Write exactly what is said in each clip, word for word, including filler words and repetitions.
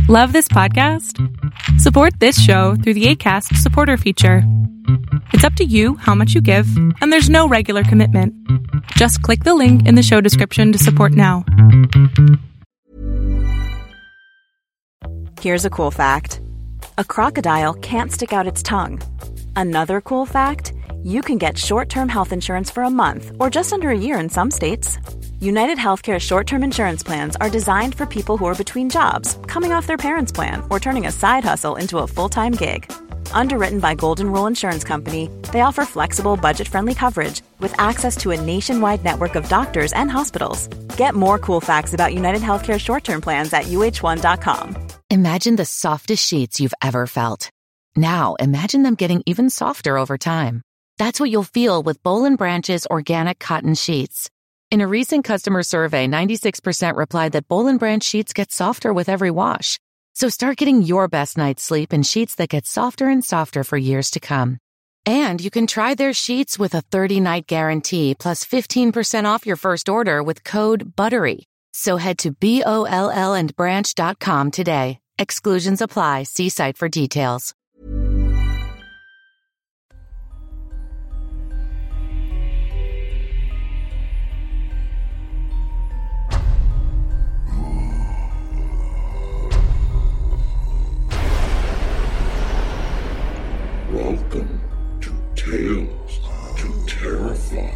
Love this podcast? Support this show through the Acast supporter feature. It's up to you how much you give, and there's no regular commitment. Just click the link in the show description to support now. Here's a cool fact. A crocodile can't stick out its tongue. Another cool fact, you can get short-term health insurance for a month or just under a year in some states. United Healthcare short-term insurance plans are designed for people who are between jobs, coming off their parents' plan, or turning a side hustle into a full-time gig. Underwritten by Golden Rule Insurance Company, they offer flexible, budget-friendly coverage with access to a nationwide network of doctors and hospitals. Get more cool facts about United Healthcare short-term plans at U H one dot com. Imagine the softest sheets you've ever felt. Now, imagine them getting even softer over time. That's what you'll feel with Boll and Branch's organic cotton sheets. In a recent customer survey, ninety-six percent replied that Boll and Branch sheets get softer with every wash. So start getting your best night's sleep in sheets that get softer and softer for years to come. And you can try their sheets with a thirty-night guarantee plus fifteen percent off your first order with code BUTTERY. So head to B O L L and branch dot com today. Exclusions apply. See site for details. Welcome to Tales to Terrify.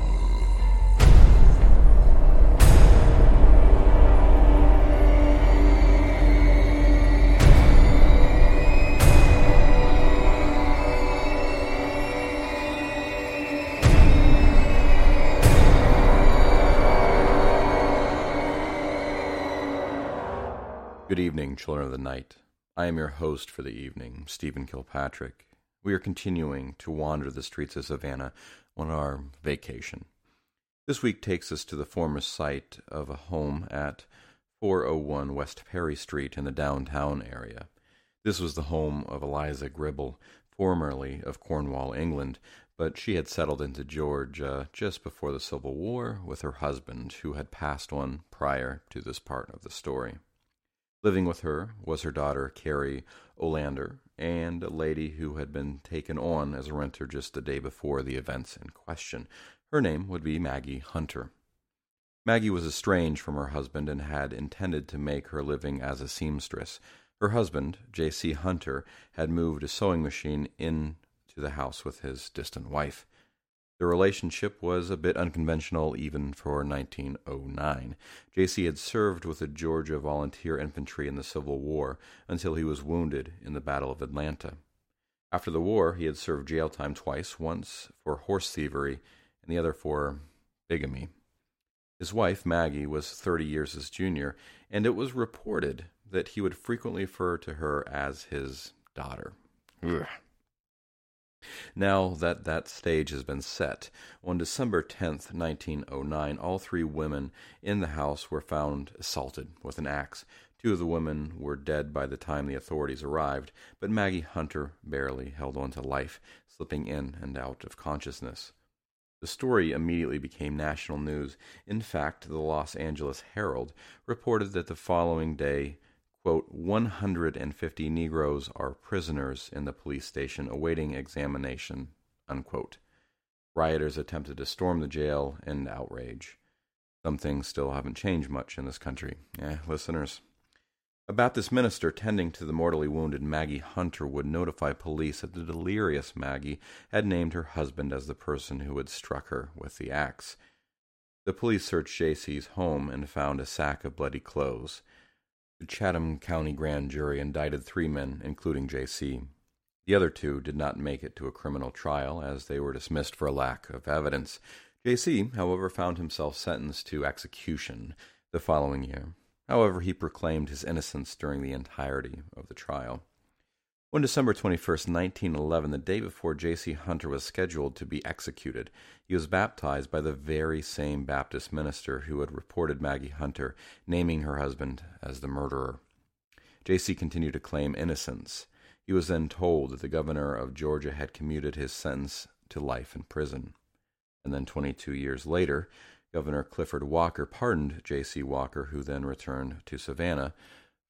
Good evening, children of the night. I am your host for the evening, Stephen Kilpatrick. We are continuing to wander the streets of Savannah on our vacation. This week takes us to the former site of a home at four oh one West Perry Street in the downtown area. This was the home of Eliza Gribble, formerly of Cornwall, England, but she had settled into Georgia just before the Civil War with her husband, who had passed on prior to this part of the story. Living with her was her daughter, Carrie Olander, and a lady who had been taken on as a renter just the day before the events in question. Her name would be Maggie Hunter. Maggie was estranged from her husband and had intended to make her living as a seamstress. Her husband, J C Hunter, had moved a sewing machine into the house with his distant wife. The relationship was a bit unconventional even for nineteen oh nine. J C had served with the Georgia Volunteer Infantry in the Civil War until he was wounded in the Battle of Atlanta. After the war, he had served jail time twice, once for horse thievery and the other for bigamy. His wife, Maggie, was thirty years his junior, and it was reported that he would frequently refer to her as his daughter. Ugh. Now that that stage has been set, on December tenth, nineteen oh nine, all three women in the house were found assaulted with an axe. Two of the women were dead by the time the authorities arrived, but Maggie Hunter barely held on to life, slipping in and out of consciousness. The story immediately became national news. In fact, the Los Angeles Herald reported that the following day, quote, one hundred fifty Negroes are prisoners in the police station awaiting examination, unquote. Rioters attempted to storm the jail in outrage. Some things still haven't changed much in this country. Eh, listeners. A Baptist minister tending to the mortally wounded Maggie Hunter would notify police that the delirious Maggie had named her husband as the person who had struck her with the axe. The police searched J C's home and found a sack of bloody clothes. The Chatham County grand jury indicted three men, including J C. The other two did not make it to a criminal trial, as they were dismissed for a lack of evidence. J C, however, found himself sentenced to execution the following year. However, he proclaimed his innocence during the entirety of the trial. On December twenty-first, nineteen eleven, the day before J C Hunter was scheduled to be executed, he was baptized by the very same Baptist minister who had reported Maggie Hunter, naming her husband as the murderer. J C continued to claim innocence. He was then told that the governor of Georgia had commuted his sentence to life in prison. And then twenty-two years later, Governor Clifford Walker pardoned J C Walker, who then returned to Savannah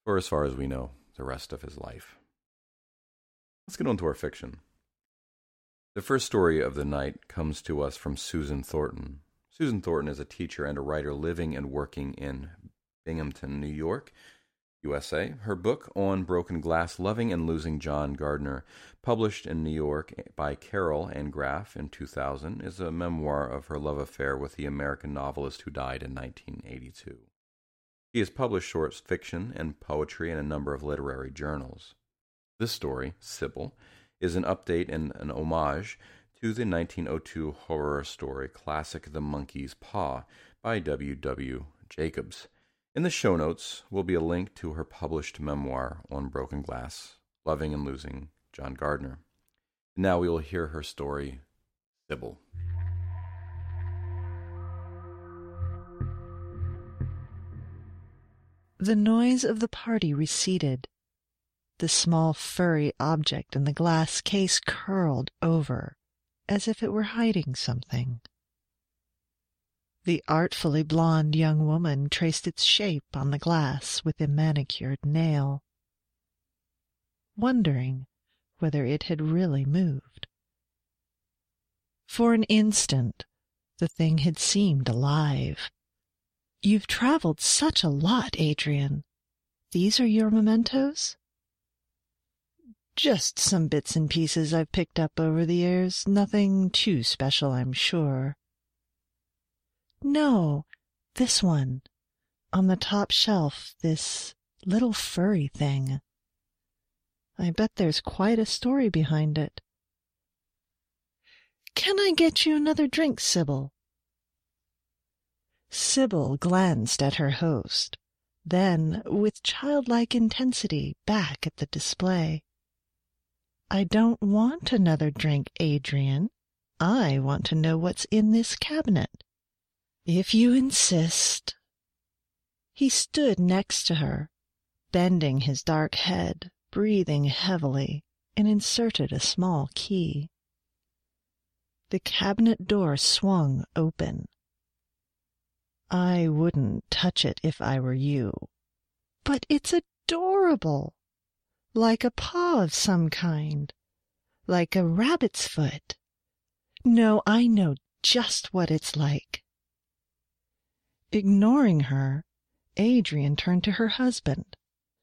for as far as we know, the rest of his life. Let's get on to our fiction. The first story of the night comes to us from Susan Thornton. Susan Thornton is a teacher and a writer living and working in Binghamton, New York, U S A. Her book, On Broken Glass, Loving and Losing John Gardner, published in New York by Carroll and Graf in two thousand, is a memoir of her love affair with the American novelist who died in nineteen eighty-two. She has published short fiction and poetry in a number of literary journals. This story, Sybil, is an update and an homage to the nineteen oh two horror story classic The Monkey's Paw by W W Jacobs. In the show notes will be a link to her published memoir, On Broken Glass, Loving and Losing John Gardner. Now we will hear her story, Sybil. The noise of the party receded. The small furry object in the glass case curled over, as if it were hiding something. The artfully blonde young woman traced its shape on the glass with a manicured nail, wondering whether it had really moved. For an instant, the thing had seemed alive. "You've traveled such a lot, Adrian. These are your mementos?" "Just some bits and pieces I've picked up over the years. Nothing too special, I'm sure." "No, this one. On the top shelf, this little furry thing. I bet there's quite a story behind it." "Can I get you another drink, Sybil?" Sybil glanced at her host, then, with childlike intensity, back at the display. "I don't want another drink, Adrian. I want to know what's in this cabinet." "If you insist." He stood next to her, bending his dark head, breathing heavily, and inserted a small key. The cabinet door swung open. "I wouldn't touch it if I were you." "But it's adorable. Like a paw of some kind. Like a rabbit's foot. No, I know just what it's like." Ignoring her, Adrian turned to her husband.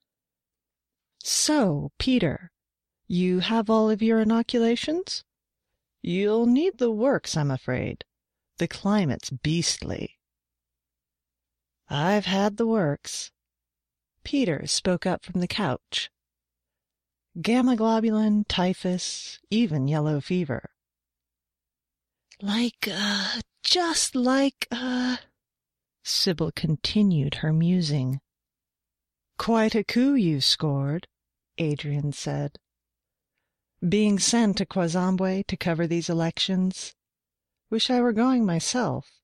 "So, Peter, you have all of your inoculations? You'll need the works, I'm afraid. The climate's beastly." "I've had the works." Peter spoke up from the couch. "Gamma globulin, typhus, even yellow fever." "Like, uh, just like, uh... Sybil continued her musing. "Quite a coup you scored," Adrian said. "Being sent to Quazambwe to cover these elections. Wish I were going myself."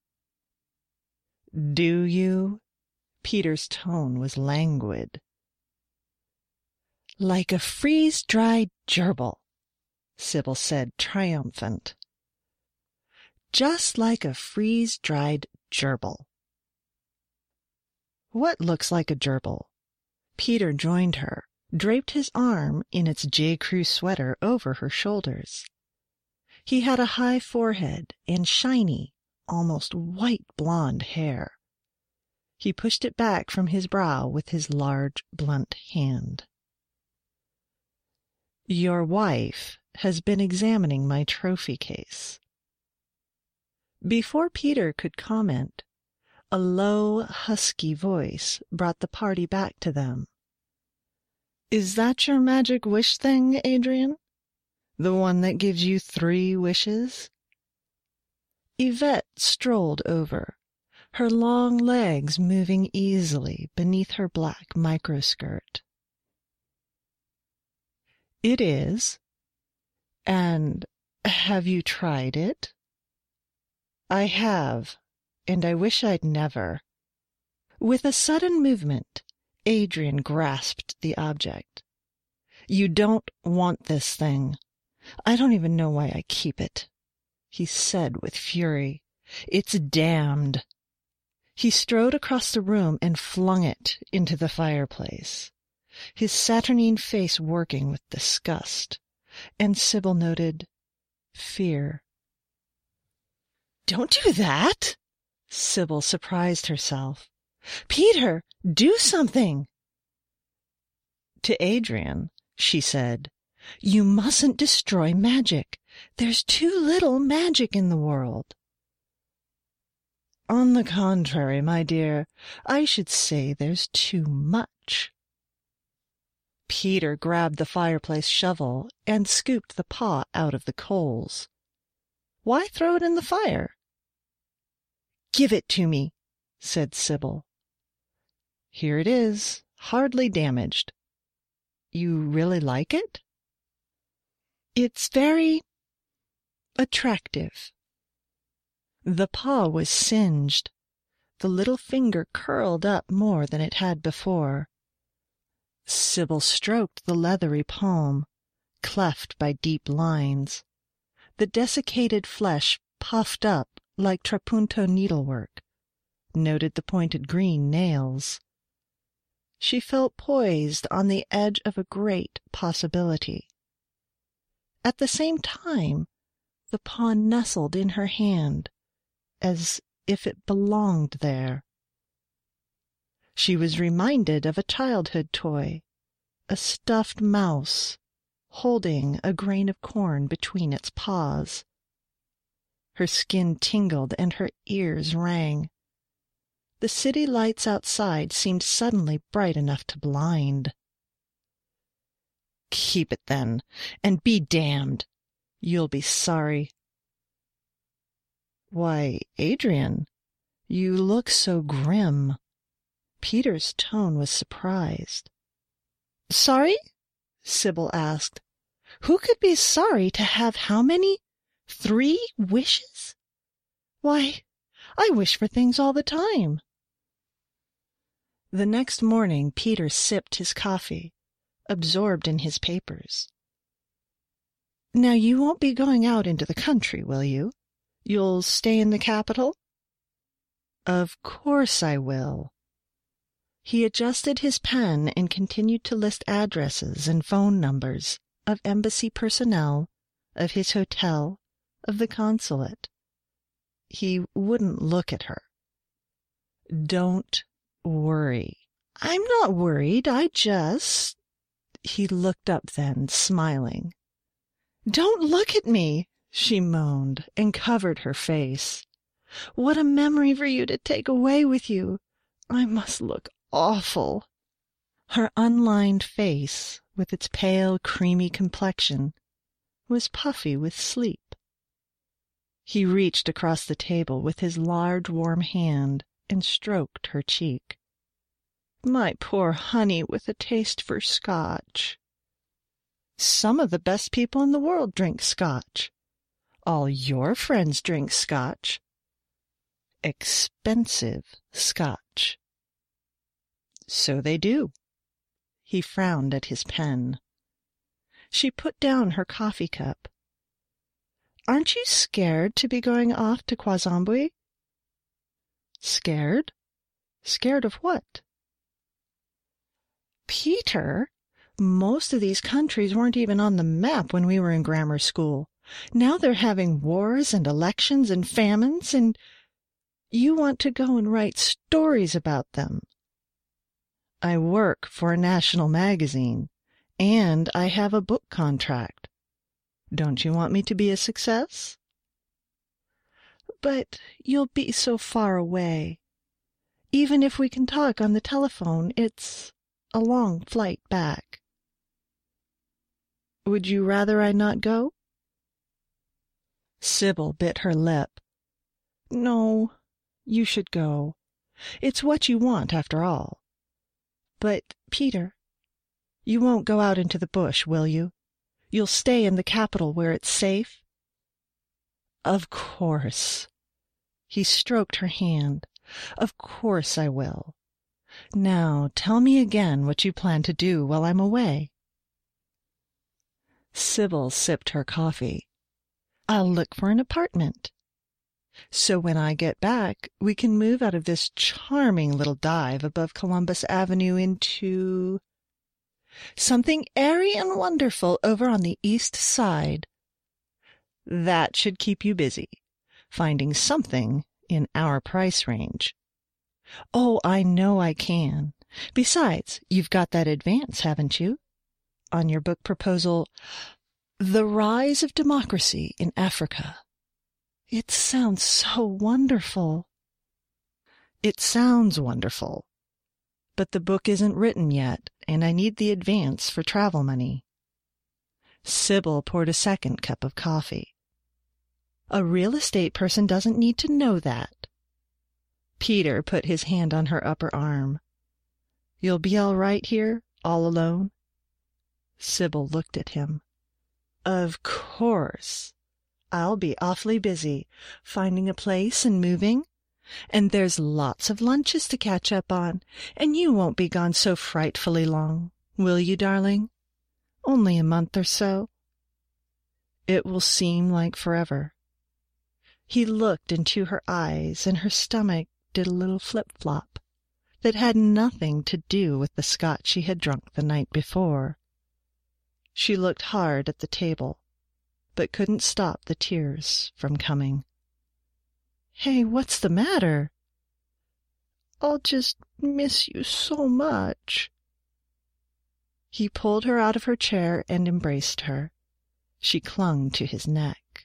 "Do you?" Peter's tone was languid. "Like a freeze-dried gerbil," Sybil said, triumphant. "Just like a freeze-dried gerbil." "What looks like a gerbil?" Peter joined her, draped his arm in its J. Crew sweater over her shoulders. He had a high forehead and shiny, almost white blonde hair. He pushed it back from his brow with his large, blunt hand. "Your wife has been examining my trophy case." Before Peter could comment, a low, husky voice brought the party back to them. "Is that your magic wish thing, Adrian? The one that gives you three wishes?" Yvette strolled over, her long legs moving easily beneath her black microskirt. "It is. And have you tried it?" "I have. And I wish I'd never." With a sudden movement, Adrian grasped the object. "You don't want this thing. I don't even know why I keep it," he said with fury. "It's damned." He strode across the room and flung it into the fireplace. his saturnine face working with disgust, and Sybil noted fear. "Don't do that!" Sybil surprised herself. "Peter, do something!" To Adrian, she said, "You mustn't destroy magic. There's too little magic in the world." "On the contrary, my dear, I should say there's too much." Peter grabbed the fireplace shovel and scooped the pot out of the coals. "Why throw it in the fire?" "Give it to me," said Sybil. "Here it is, hardly damaged. You really like it?" "It's very attractive." The paw was singed. The little finger curled up more than it had before. Sybil stroked the leathery palm, cleft by deep lines. The desiccated flesh puffed up like trapunto needlework, noted the pointed green nails. She felt poised on the edge of a great possibility. At the same time, the paw nestled in her hand, as if it belonged there. She was reminded of a childhood toy, a stuffed mouse, holding a grain of corn between its paws. Her skin tingled and her ears rang. The city lights outside seemed suddenly bright enough to blind. "Keep it, then, and be damned. You'll be sorry." "Why, Adrian, you look so grim." Peter's tone was surprised. "Sorry?" Sybil asked. "Who could be sorry to have how many? Three wishes? Why, I wish for things all the time." The next morning Peter sipped his coffee, absorbed in his papers. "Now you won't be going out into the country, will you? You'll stay in the capital?" "Of course I will." He adjusted his pen and continued to list addresses and phone numbers of embassy personnel, of his hotel, of the consulate. He wouldn't look at her. "Don't worry." "I'm not worried. I just—" He looked up then, smiling. "Don't look at me," she moaned, and covered her face. "What a memory for you to take away with you. I must look awful." Her unlined face, with its pale, creamy complexion, was puffy with sleep. He reached across the table with his large, warm hand and stroked her cheek. "My poor honey with a taste for Scotch." "Some of the best people in the world drink Scotch. All your friends drink Scotch. Expensive Scotch." "So they do." He frowned at his pen. She put down her coffee cup. "Aren't you scared to be going off to Quazambui?" "Scared? Scared of what?" "Peter, most of these countries weren't even on the map when we were in grammar school. Now they're having wars and elections and famines, and you want to go and write stories about them." "I work for a national magazine, and I have a book contract. Don't you want me to be a success?" "But you'll be so far away. Even if we can talk on the telephone, it's a long flight back." "Would you rather I not go?" Sybil bit her lip. "No, you should go. It's what you want, after all. But, Peter, you won't go out into the bush, will you? You'll stay in the capital where it's safe?" "Of course." He stroked her hand. "Of course I will. Now tell me again what you plan to do while I'm away." Sybil sipped her coffee. "I'll look for an apartment. So when I get back, we can move out of this charming little dive above Columbus Avenue into—" Something airy and wonderful over on the east side. That should keep you busy, finding something in our price range. Oh, I know I can. Besides, you've got that advance, haven't you? On your book proposal, The Rise of Democracy in Africa. It sounds so wonderful. It sounds wonderful. But the book isn't written yet, and I need the advance for travel money. Sybil poured a second cup of coffee. A real estate person doesn't need to know that. Peter put his hand on her upper arm. You'll be all right here, all alone? Sybil looked at him. Of course. I'll be awfully busy, finding a place and moving. And there's lots of lunches to catch up on, and you won't be gone so frightfully long, will you, darling? Only a month or so. It will seem like forever. He looked into her eyes, and her stomach did a little flip-flop that had nothing to do with the Scotch she had drunk the night before. She looked hard at the table, but couldn't stop the tears from coming. Hey, what's the matter? I'll just miss you so much. He pulled her out of her chair and embraced her. She clung to his neck.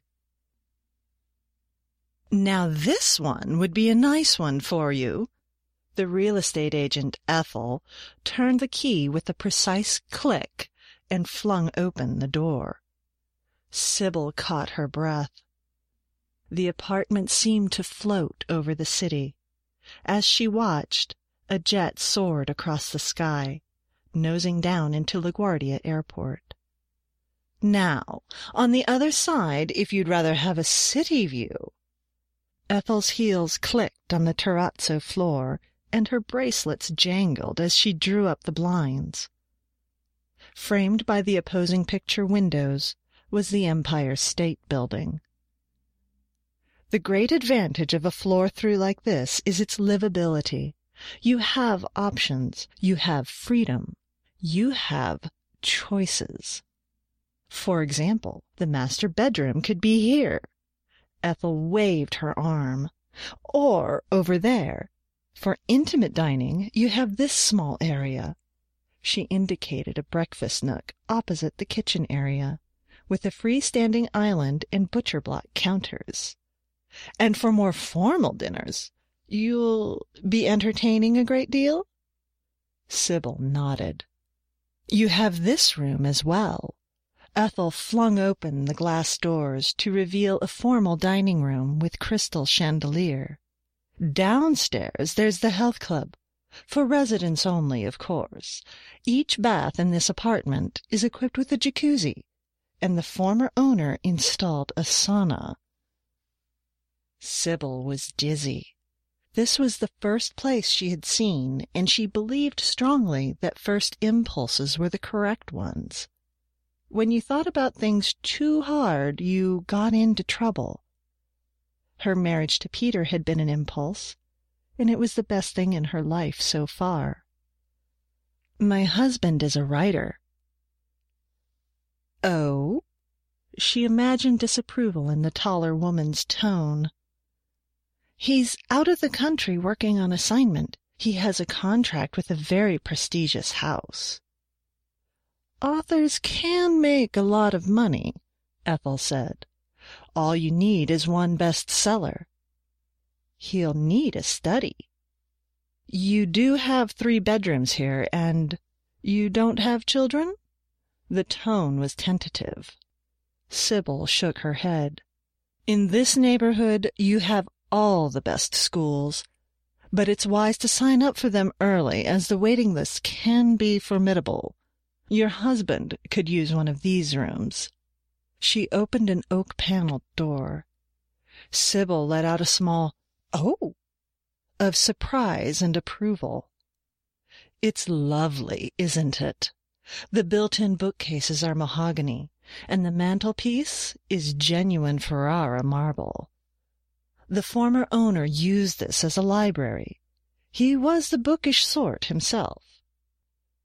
Now this one would be a nice one for you. The real estate agent, Ethel, turned the key with a precise click and flung open the door. Sybil caught her breath. The apartment seemed to float over the city. As she watched, a jet soared across the sky, nosing down into LaGuardia Airport. Now, on the other side, if you'd rather have a city view. Ethel's heels clicked on the terrazzo floor, and her bracelets jangled as she drew up the blinds. Framed by the opposing picture windows was the Empire State Building. The great advantage of a floor-through like this is its livability. You have options. You have freedom. You have choices. For example, the master bedroom could be here. Ethel waved her arm. Or over there. For intimate dining, you have this small area. She indicated a breakfast nook opposite the kitchen area, with a freestanding island and butcher block counters. And for more formal dinners, you'll be entertaining a great deal? Sybil nodded. You have this room as well. Ethel flung open the glass doors to reveal a formal dining room with crystal chandelier. Downstairs there's the health club, for residents only, of course. Each bath in this apartment is equipped with a jacuzzi, and the former owner installed a sauna. Sybil was dizzy. This was the first place she had seen, and she believed strongly that first impulses were the correct ones. When you thought about things too hard, you got into trouble. Her marriage to Peter had been an impulse, and it was the best thing in her life so far. My husband is a writer. Oh? She imagined disapproval in the taller woman's tone. He's out of the country working on assignment. He has a contract with a very prestigious house. Authors can make a lot of money, Ethel said. All you need is one bestseller. He'll need a study. You do have three bedrooms here, and you don't have children? The tone was tentative. Sybil shook her head. In this neighborhood, you have all the best schools, but it's wise to sign up for them early, as the waiting list can be formidable. Your husband could use one of these rooms. She opened an oak-paneled door. Sybil let out a small, "Oh!" of surprise and approval. It's lovely, isn't it? The built-in bookcases are mahogany, and the mantelpiece is genuine Ferrara marble. The former owner used this as a library. He was the bookish sort himself.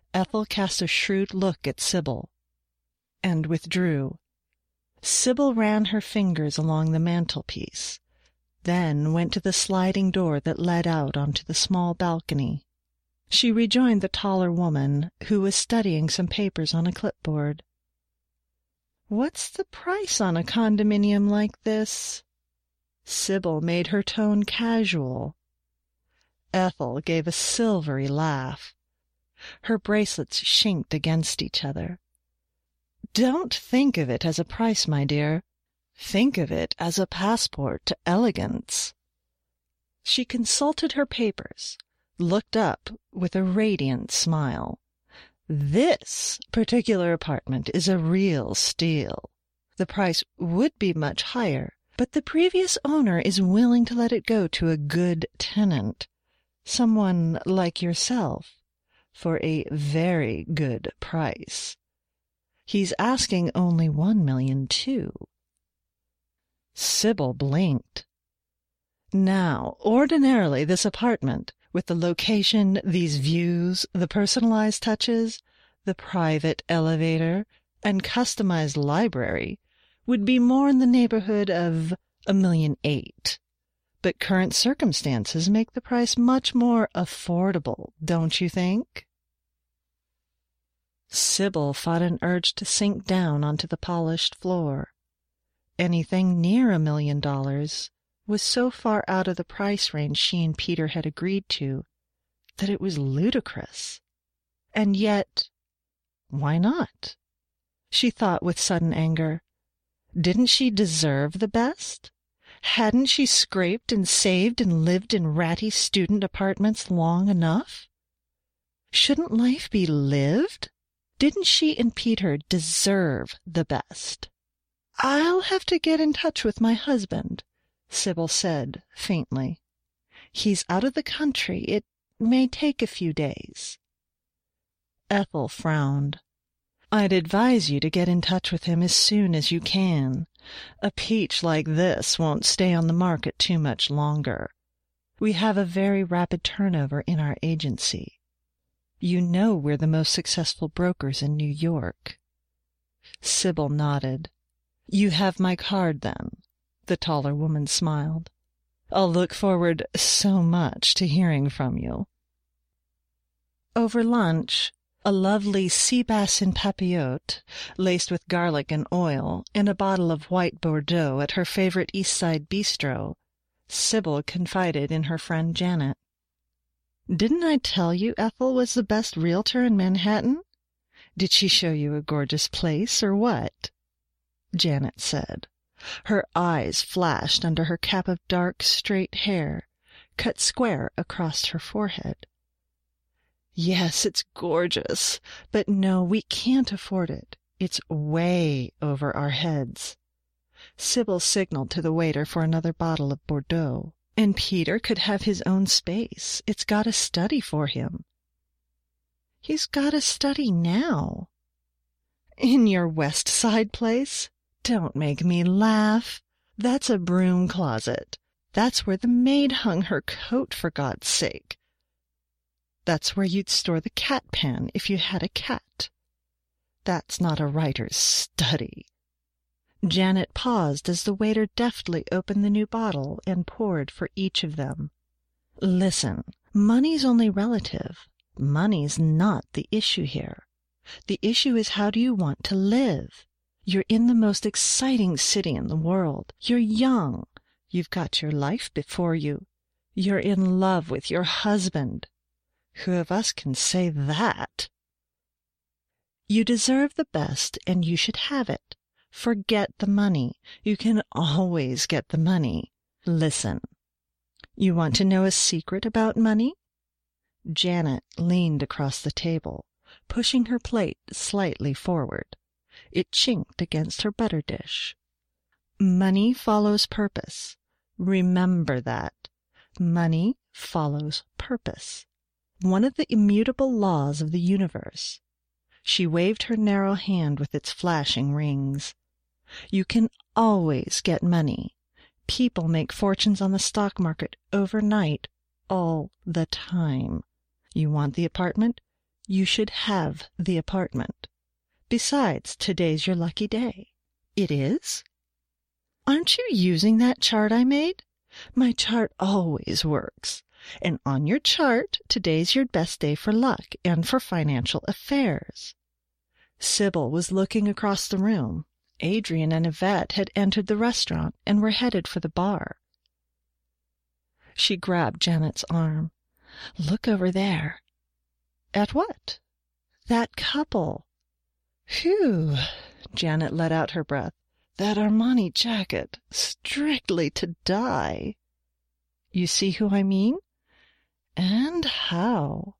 Ethel cast a shrewd look at Sybil, and withdrew. Sybil ran her fingers along the mantelpiece, then went to the sliding door that led out onto the small balcony. She rejoined the taller woman, who was studying some papers on a clipboard. "What's the price on a condominium like this?" Sybil made her tone casual. Ethel gave a silvery laugh. Her bracelets chinked against each other. "Don't think of it as a price, my dear. Think of it as a passport to elegance." She consulted her papers, looked up with a radiant smile. "This particular apartment is a real steal. The price would be much higher, but the previous owner is willing to let it go to a good tenant, someone like yourself, for a very good price. He's asking only one million, too." Sybil blinked. Now, ordinarily this apartment, with the location, these views, the personalized touches, the private elevator, and customized library, would be more in the neighborhood of a million eight. But current circumstances make the price much more affordable, don't you think? Sybil fought an urge to sink down onto the polished floor. Anything near a million dollars was so far out of the price range she and Peter had agreed to that it was ludicrous. And yet, why not? She thought with sudden anger. Didn't she deserve the best? Hadn't she scraped and saved and lived in ratty student apartments long enough? Shouldn't life be lived? Didn't she and Peter deserve the best? "I'll have to get in touch with my husband," Sybil said faintly. "He's out of the country. It may take a few days." Ethel frowned. "I'd advise you to get in touch with him as soon as you can. A peach like this won't stay on the market too much longer. We have a very rapid turnover in our agency. You know we're the most successful brokers in New York." Sybil nodded. "You have my card, then?" The taller woman smiled. "I'll look forward so much to hearing from you." Over lunch, a lovely sea bass in papillote, laced with garlic and oil, and a bottle of white Bordeaux at her favorite East Side bistro, Sybil confided in her friend Janet. "Didn't I tell you Ethel was the best realtor in Manhattan? Did she show you a gorgeous place, or what?" Janet said. Her eyes flashed under her cap of dark, straight hair, cut square across her forehead. "Yes, it's gorgeous, but no, we can't afford it. It's way over our heads." Sybil signaled to the waiter for another bottle of Bordeaux. "And Peter could have his own space. It's got a study for him." "He's got a study now." "In your West Side place? Don't make me laugh. That's a broom closet. That's where the maid hung her coat, for God's sake. That's where you'd store the cat pen if you had a cat. That's not a writer's study." Janet paused as the waiter deftly opened the new bottle and poured for each of them. "Listen, money's only relative. Money's not the issue here. The issue is, how do you want to live? You're in the most exciting city in the world. You're young. You've got your life before you. You're in love with your husband. Who of us can say that? You deserve the best, and you should have it. Forget the money. You can always get the money. Listen. You want to know a secret about money?" Janet leaned across the table, pushing her plate slightly forward. It chinked against her butter dish. "Money follows purpose. Remember that. Money follows purpose. One of the immutable laws of the universe." She waved her narrow hand with its flashing rings. "You can always get money. People make fortunes on the stock market overnight, all the time. You want the apartment? you should have the apartment. Besides, today's your lucky day. It is? Aren't you using that chart I made? My chart always works. And on your chart, today's your best day for luck and for financial affairs. Sybil was looking across the room. Adrian and Yvette had entered the restaurant and were headed for the bar. She grabbed Janet's arm. Look over there. At what? That couple. Phew! Janet let out her breath. That Armani jacket, strictly to die. You see who I mean? And how?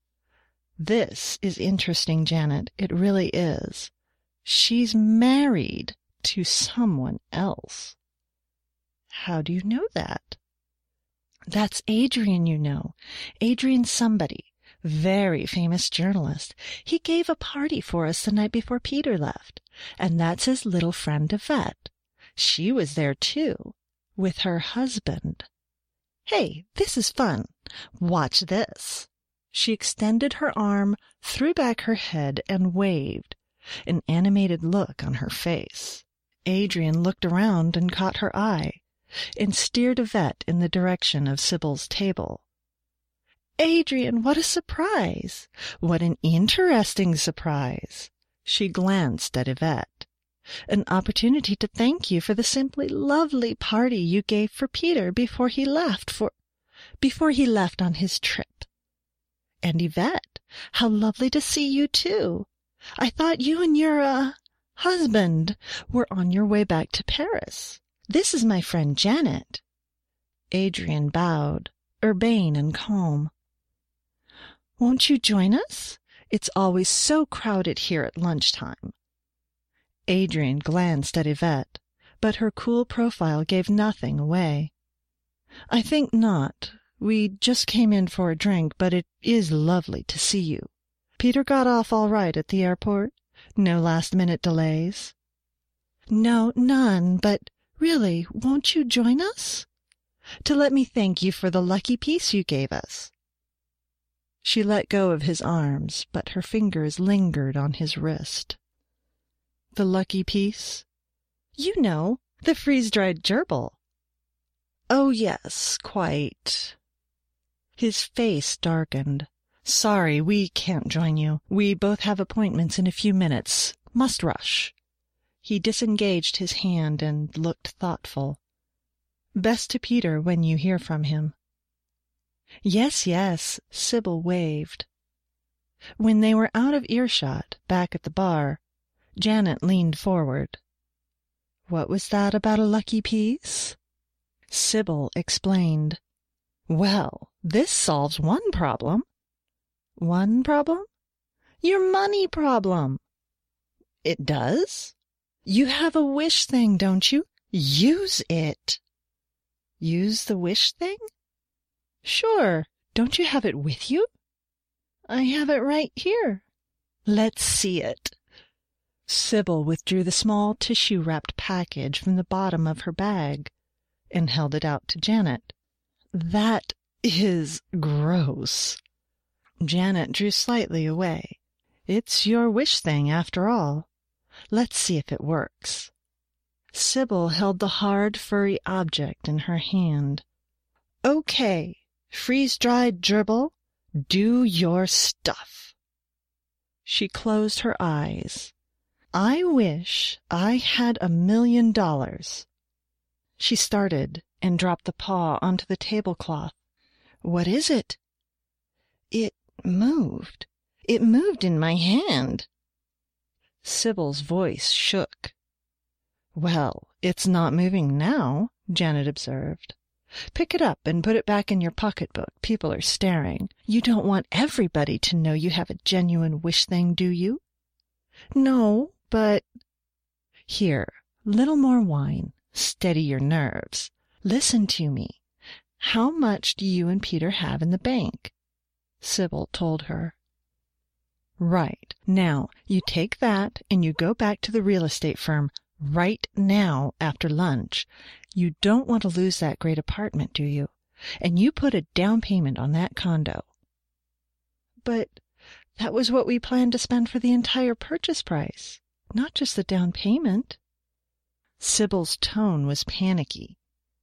This is interesting, Janet. It really is. She's married to someone else. How do you know that? That's Adrian, you know. Adrian somebody. Very famous journalist. He gave a party for us the night before Peter left. And that's his little friend Yvette. She was there, too, with her husband. Hey, this is fun. Watch this. She extended her arm, threw back her head, and waved, an animated look on her face. Adrian looked around and caught her eye, and steered Yvette in the direction of Sybil's table. Adrian, what a surprise! What an interesting surprise! She glanced at Yvette. An opportunity to thank you for the simply lovely party you gave for Peter before he left for... before he left on his trip. And Yvette, how lovely to see you, too. I thought you and your, uh, husband were on your way back to Paris. This is my friend Janet. Adrian bowed, urbane and calm. Won't you join us? It's always so crowded here at lunchtime. Adrian glanced at Yvette, but her cool profile gave nothing away. I think not. We just came in for a drink, but it is lovely to see you. Peter got off all right at the airport? No last-minute delays? No, none, but really, won't you join us? To let me thank you for the lucky piece you gave us. She let go of his arms, but her fingers lingered on his wrist. The lucky piece? You know, the freeze-dried gerbil. Oh, yes, quite. His face darkened. Sorry, we can't join you. We both have appointments in a few minutes. Must rush. He disengaged his hand and looked thoughtful. Best to Peter when you hear from him. Yes, yes, Sybil waved. When they were out of earshot, back at the bar, Janet leaned forward. What was that about a lucky piece? Sybil explained. Well, this solves one problem. One problem? Your money problem. It does? You have a wish thing, don't you? Use it. Use the wish thing? Sure. Don't you have it with you? I have it right here. Let's see it. Sybil withdrew the small tissue-wrapped package from the bottom of her bag and held it out to Janet. That is gross. Janet drew slightly away. It's your wish thing, after all. Let's see if it works. Sybil held the hard, furry object in her hand. Okay, freeze-dried gerbil, do your stuff. She closed her eyes. I wish I had a million dollars. She started and dropped the paw onto the tablecloth. What is it? It moved. It moved in my hand. Sybil's voice shook. Well, it's not moving now, Janet observed. Pick it up and put it back in your pocketbook. People are staring. You don't want everybody to know you have a genuine wish thing, do you? No, but... Here, little more wine. Steady your nerves. Listen to me. How much do you and Peter have in the bank? Sybil told her. Right. Now, you take that and you go back to the real estate firm right now after lunch. You don't want to lose that great apartment, do you? And you put a down payment on that condo. But That was what we planned to spend for the entire purchase price, not just the down payment. Sybil's tone was panicky.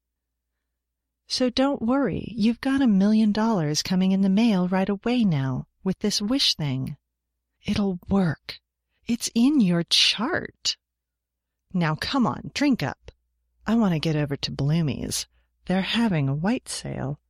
So don't worry, you've got a million dollars coming in the mail right away now with this wish thing. It'll work. It's in your chart. Now come on, drink up. I want to get over to Bloomy's. They're having a white sale.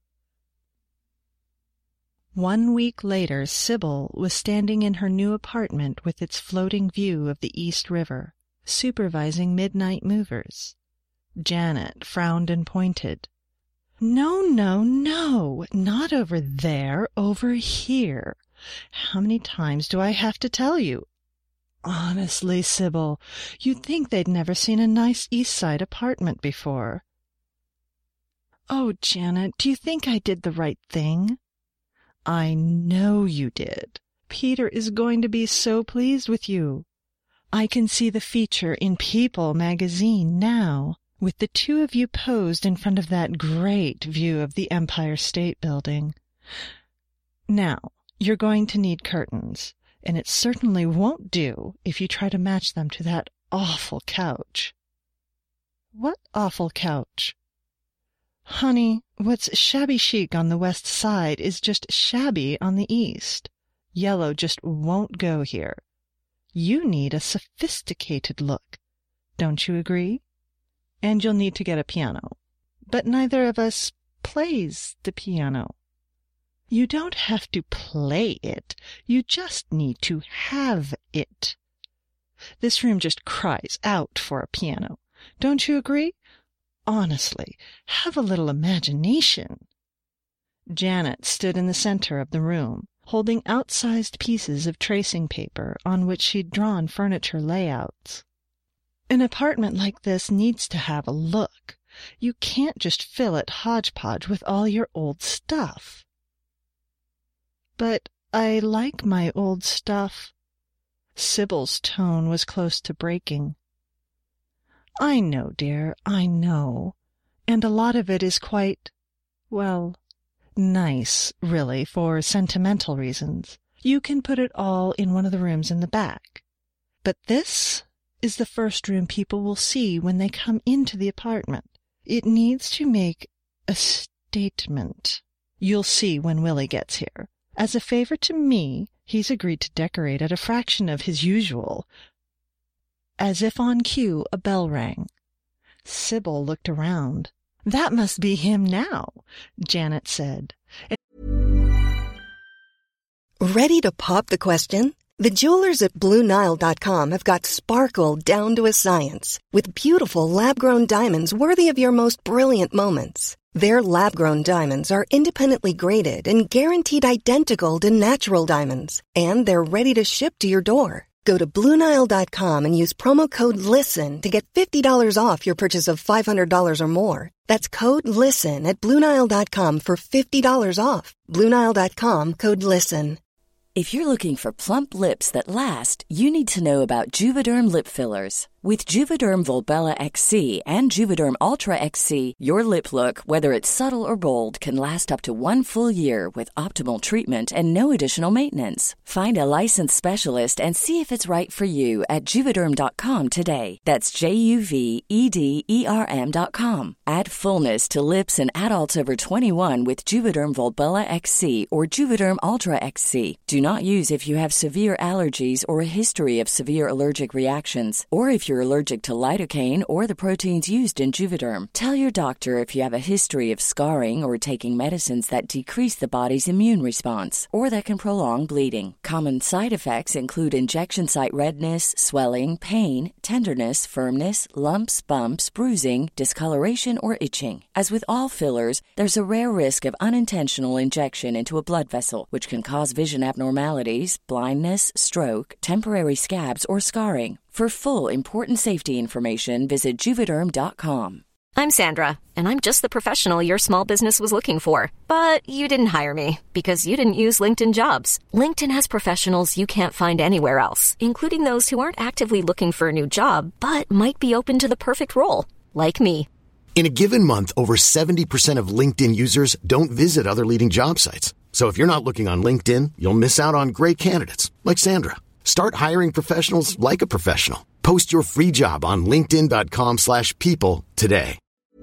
One week later, Sybil was standing in her new apartment with its floating view of the East River, supervising midnight movers. Janet frowned and pointed. No, no, no, not over there, over here. How many times do I have to tell you? Honestly, Sybil, you'd think they'd never seen a nice East Side apartment before. Oh, Janet, do you think I did the right thing? I know you did. Peter is going to be so pleased with you. I can see the feature in People magazine now, with the two of you posed in front of that great view of the Empire State Building. Now, you're going to need curtains, and it certainly won't do if you try to match them to that awful couch. What awful couch? Honey, what's shabby chic on the west side is just shabby on the east. Yellow just won't go here. You need a sophisticated look. Don't you agree? And you'll need to get a piano. But neither of us plays the piano. You don't have to play it. You just need to have it. This room just cries out for a piano. Don't you agree? Honestly, have a little imagination. Janet stood in the center of the room, holding outsized pieces of tracing paper on which she'd drawn furniture layouts. An apartment like this needs to have a look. You can't just fill it hodgepodge with all your old stuff. But I like my old stuff. Sybil's tone was close to breaking. I know, dear, I know. And a lot of it is quite, well, nice, really, for sentimental reasons. You can put it all in one of the rooms in the back. But this is the first room people will see when they come into the apartment. It needs to make a statement. You'll see when Willie gets here. As a favor to me, he's agreed to decorate at a fraction of his usual. As if on cue, a bell rang. Sybil looked around. That must be him now, Janet said. Ready to pop the question? The jewelers at Blue Nile dot com have got sparkle down to a science with beautiful lab-grown diamonds worthy of your most brilliant moments. Their lab-grown diamonds are independently graded and guaranteed identical to natural diamonds, and they're ready to ship to your door. Go to Blue Nile dot com and use promo code LISTEN to get fifty dollars off your purchase of five hundred dollars or more. That's code LISTEN at Blue Nile dot com for fifty dollars off. Blue Nile dot com, code LISTEN. If you're looking for plump lips that last, you need to know about Juvederm lip fillers. With Juvederm Volbella X C and Juvederm Ultra X C, your lip look, whether it's subtle or bold, can last up to one full year with optimal treatment and no additional maintenance. Find a licensed specialist and see if it's right for you at Juvederm dot com today. That's J U V E D E R M dot com. Add fullness to lips in adults over twenty-one with Juvederm Volbella X C or Juvederm Ultra X C. Do not use if you have severe allergies or a history of severe allergic reactions, or if you're allergic to lidocaine or the proteins used in Juvederm. Tell your doctor if you have a history of scarring or taking medicines that decrease the body's immune response or that can prolong bleeding. Common side effects include injection site redness, swelling, pain, tenderness, firmness, lumps, bumps, bruising, discoloration, or itching. As with all fillers, there's a rare risk of unintentional injection into a blood vessel, which can cause vision abnormalities, blindness, stroke, temporary scabs, or scarring. For full, important safety information, visit Juvederm dot com. I'm Sandra, and I'm just the professional your small business was looking for. But you didn't hire me because you didn't use LinkedIn Jobs. LinkedIn has professionals you can't find anywhere else, including those who aren't actively looking for a new job, but might be open to the perfect role, like me. In a given month, over seventy percent of LinkedIn users don't visit other leading job sites. So if you're not looking on LinkedIn, you'll miss out on great candidates like Sandra. Start hiring professionals like a professional. Post your free job on linkedin.com slash people today.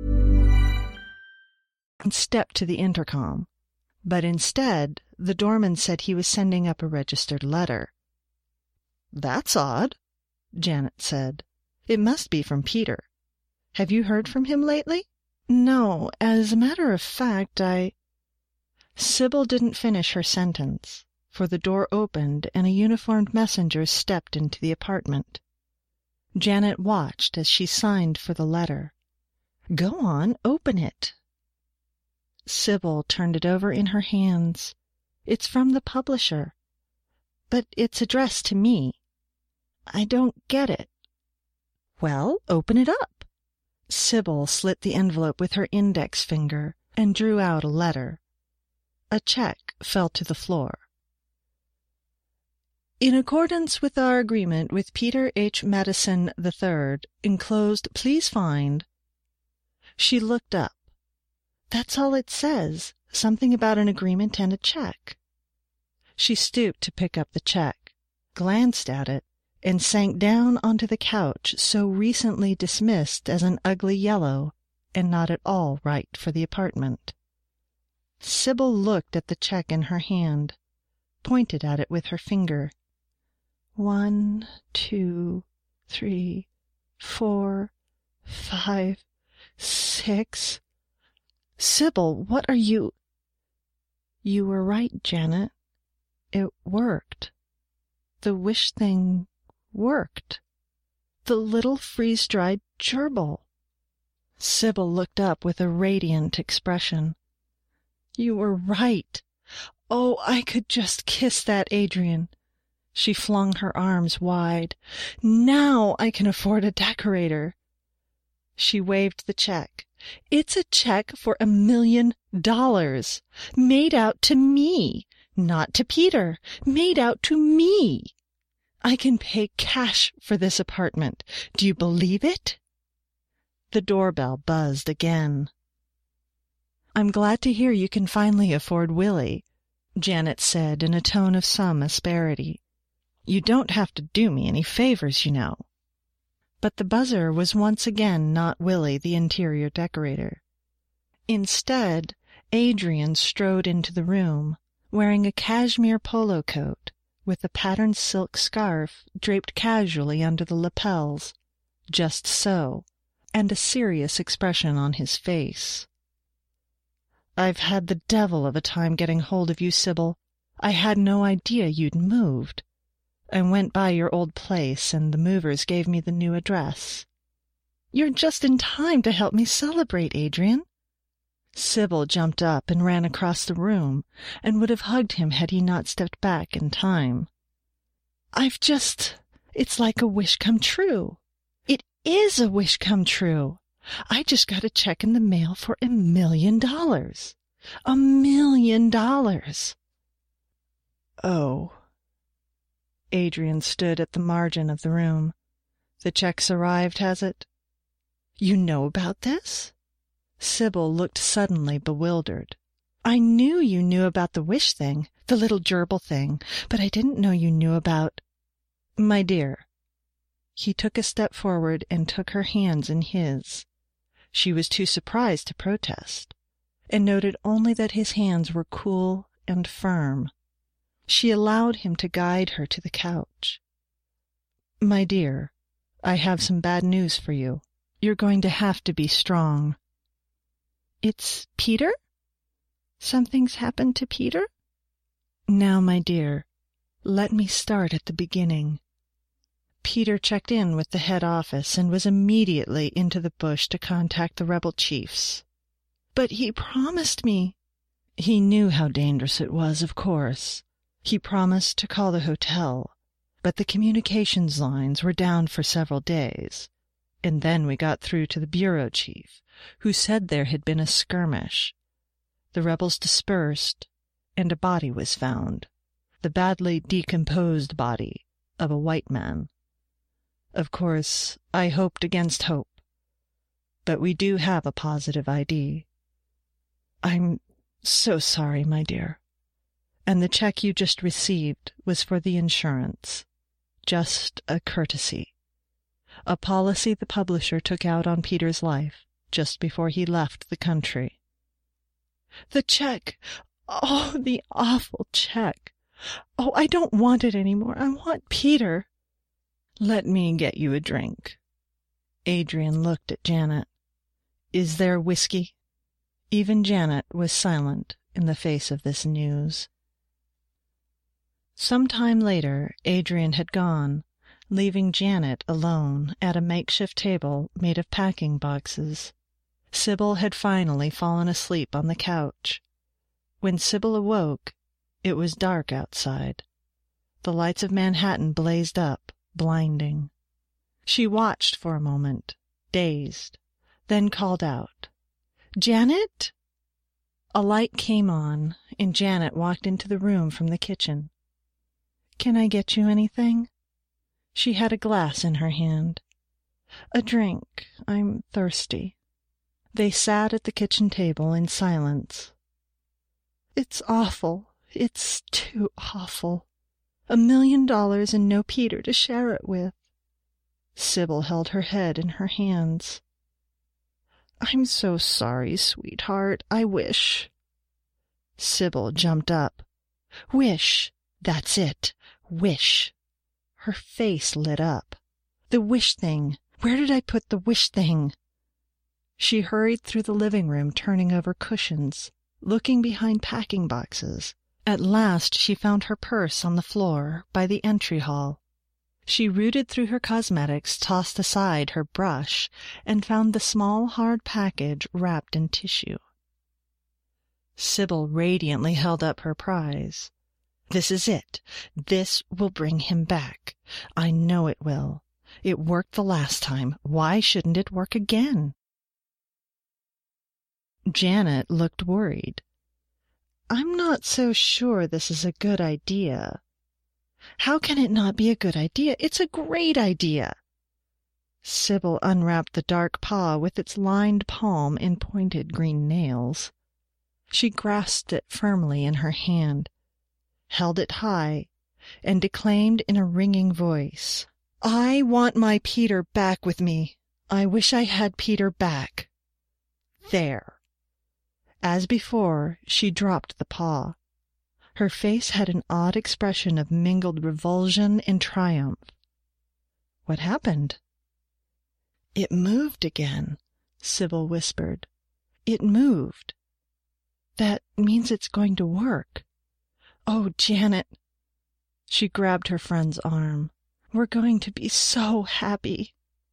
And stepped to the intercom, but instead the doorman said he was sending up a registered letter. "That's odd," Janet said. "It must be from Peter. Have you heard from him lately?" "No, as a matter of fact, I—" Sybil didn't finish her sentence, for the door opened and a uniformed messenger stepped into the apartment. Janet watched as she signed for the letter. "Go on, open it." Sybil turned it over in her hands. "It's from the publisher, but it's addressed to me. I don't get it." "Well, open it up." Sybil slit the envelope with her index finger and drew out a letter. A check fell to the floor. "In accordance with our agreement with Peter H. Madison the third, enclosed please find—" She looked up. "That's all it says, something about an agreement and a check." She stooped to pick up the check, glanced at it, and sank down onto the couch so recently dismissed as an ugly yellow and not at all right for the apartment. Sybil looked at the check in her hand, pointed at it with her finger. One, two, three, four, five, six. "Sybil, what are you—" "You were right, Janet. It worked. The wish thing worked. The little freeze-dried gerbil." Sybil looked up with a radiant expression. "You were right. Oh, I could just kiss that Adrian." She flung her arms wide. "Now I can afford a decorator." She waved the check. "It's a check for a million dollars, made out to me, not to Peter, made out to me. I can pay cash for this apartment. Do you believe it?" The doorbell buzzed again. "I'm glad to hear you can finally afford Willie," Janet said in a tone of some asperity. "You don't have to do me any favors, you know." But the buzzer was once again not Willie, the interior decorator. Instead, Adrian strode into the room, wearing a cashmere polo coat, with a patterned silk scarf draped casually under the lapels, just so, and a serious expression on his face. "I've had the devil of a time getting hold of you, Sybil. I had no idea you'd moved. I went by your old place, and the movers gave me the new address." "You're just in time to help me celebrate, Adrian." Sybil jumped up and ran across the room, and would have hugged him had he not stepped back in time. "I've just— It's like a wish come true. It is a wish come true. I just got a check in the mail for a million dollars. A million dollars." "Oh." Adrian stood at the margin of the room. "The check's arrived, has it?" "You know about this?" Sybil looked suddenly bewildered. "I knew you knew about the wish thing, the little gerbil thing, but I didn't know you knew about—" "My dear." He took a step forward and took her hands in his. She was too surprised to protest, and noted only that his hands were cool and firm. She allowed him to guide her to the couch. "My dear, I have some bad news for you. You're going to have to be strong." "It's Peter? Something's happened to Peter?" "Now, my dear, let me start at the beginning. Peter checked in with the head office and was immediately into the bush to contact the rebel chiefs." "But he promised me—" "He knew how dangerous it was, of course. He promised to call the hotel, but the communications lines were down for several days, and then we got through to the bureau chief, who said there had been a skirmish. The rebels dispersed, and a body was found, the badly decomposed body of a white man. Of course, I hoped against hope, but we do have a positive I D. I'm so sorry, my dear." and the check you just received was for the insurance. Just a courtesy. A policy the publisher took out on Peter's life just before he left the country. The check! Oh, the awful check! Oh, I don't want it anymore. I want Peter. Let me get you a drink. Adrian looked at Janet. Is there whiskey? Even Janet was silent in the face of this news. Some time later, Adrian had gone, leaving Janet alone at a makeshift table made of packing boxes. Sybil had finally fallen asleep on the couch. When Sybil awoke, it was dark outside. The lights of Manhattan blazed up, blinding. She watched for a moment, dazed, then called out, "Janet?" A light came on, and Janet walked into the room from the kitchen. "Can I get you anything?" She had a glass in her hand. "A drink. I'm thirsty." They sat at the kitchen table in silence. "It's awful. It's too awful. A million dollars and no Peter to share it with." Sybil held her head in her hands. "I'm so sorry, sweetheart. I wish." Sybil jumped up. "Wish. That's it. Wish." Her face lit up. "The wish thing. Where did I put the wish thing?" She hurried through the living room, turning over cushions, looking behind packing boxes. At last she found her purse on the floor by the entry hall. She rooted through her cosmetics, tossed aside her brush, and found the small, hard package wrapped in tissue. Sybil radiantly held up her prize. "This is it. This will bring him back. I know it will. It worked the last time. Why shouldn't it work again?" Janet looked worried. "I'm not so sure this is a good idea." "How can it not be a good idea? It's a great idea." Sybil unwrapped the dark paw with its lined palm and pointed green nails. She grasped it firmly in her hand, held it high, and declaimed in a ringing voice, "I want my Peter back with me. I wish I had Peter back." There. As before, she dropped the paw. Her face had an odd expression of mingled revulsion and triumph. "What happened?" "It moved again," Sybil whispered. "It moved. That means it's going to work. Oh, Janet." She grabbed her friend's arm. "We're going to be so happy."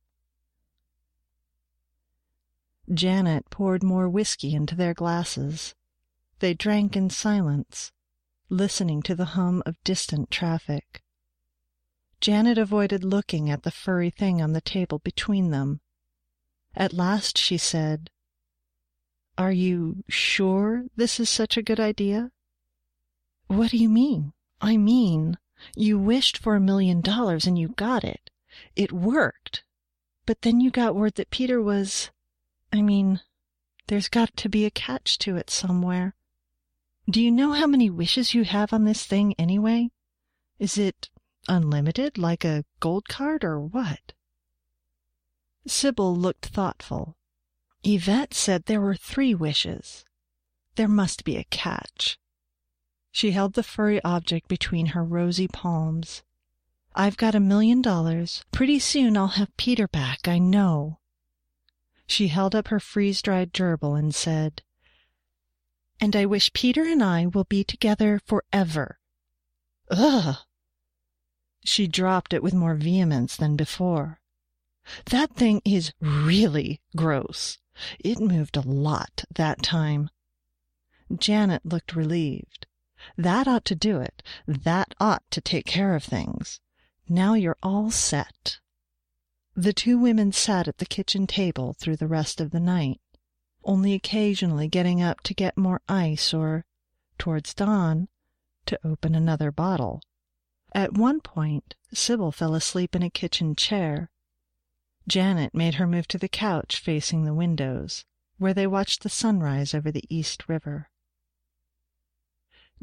Janet poured more whiskey into their glasses. They drank in silence, listening to the hum of distant traffic. Janet avoided looking at the furry thing on the table between them. At last she said, "Are you sure this is such a good idea?" "What do you mean?" "I mean, you wished for a million dollars and you got it. It worked. But then you got word that Peter was... I mean, there's got to be a catch to it somewhere. Do you know how many wishes you have on this thing anyway? Is it unlimited, like a gold card, or what?" Sybil looked thoughtful. "Yvette said there were three wishes. There must be a catch." She held the furry object between her rosy palms. "I've got a million dollars. Pretty soon I'll have Peter back, I know." She held up her freeze-dried gerbil and said, "And I wish Peter and I will be together forever." "Ugh!" She dropped it with more vehemence than before. "That thing is really gross. It moved a lot that time." Janet looked relieved. "That ought to do it. That ought to take care of things. Now you're all set." The two women sat at the kitchen table through the rest of the night, only occasionally getting up to get more ice or, towards dawn, to open another bottle. At one point, Sybil fell asleep in a kitchen chair. Janet made her move to the couch facing the windows, where they watched the sunrise over the East River.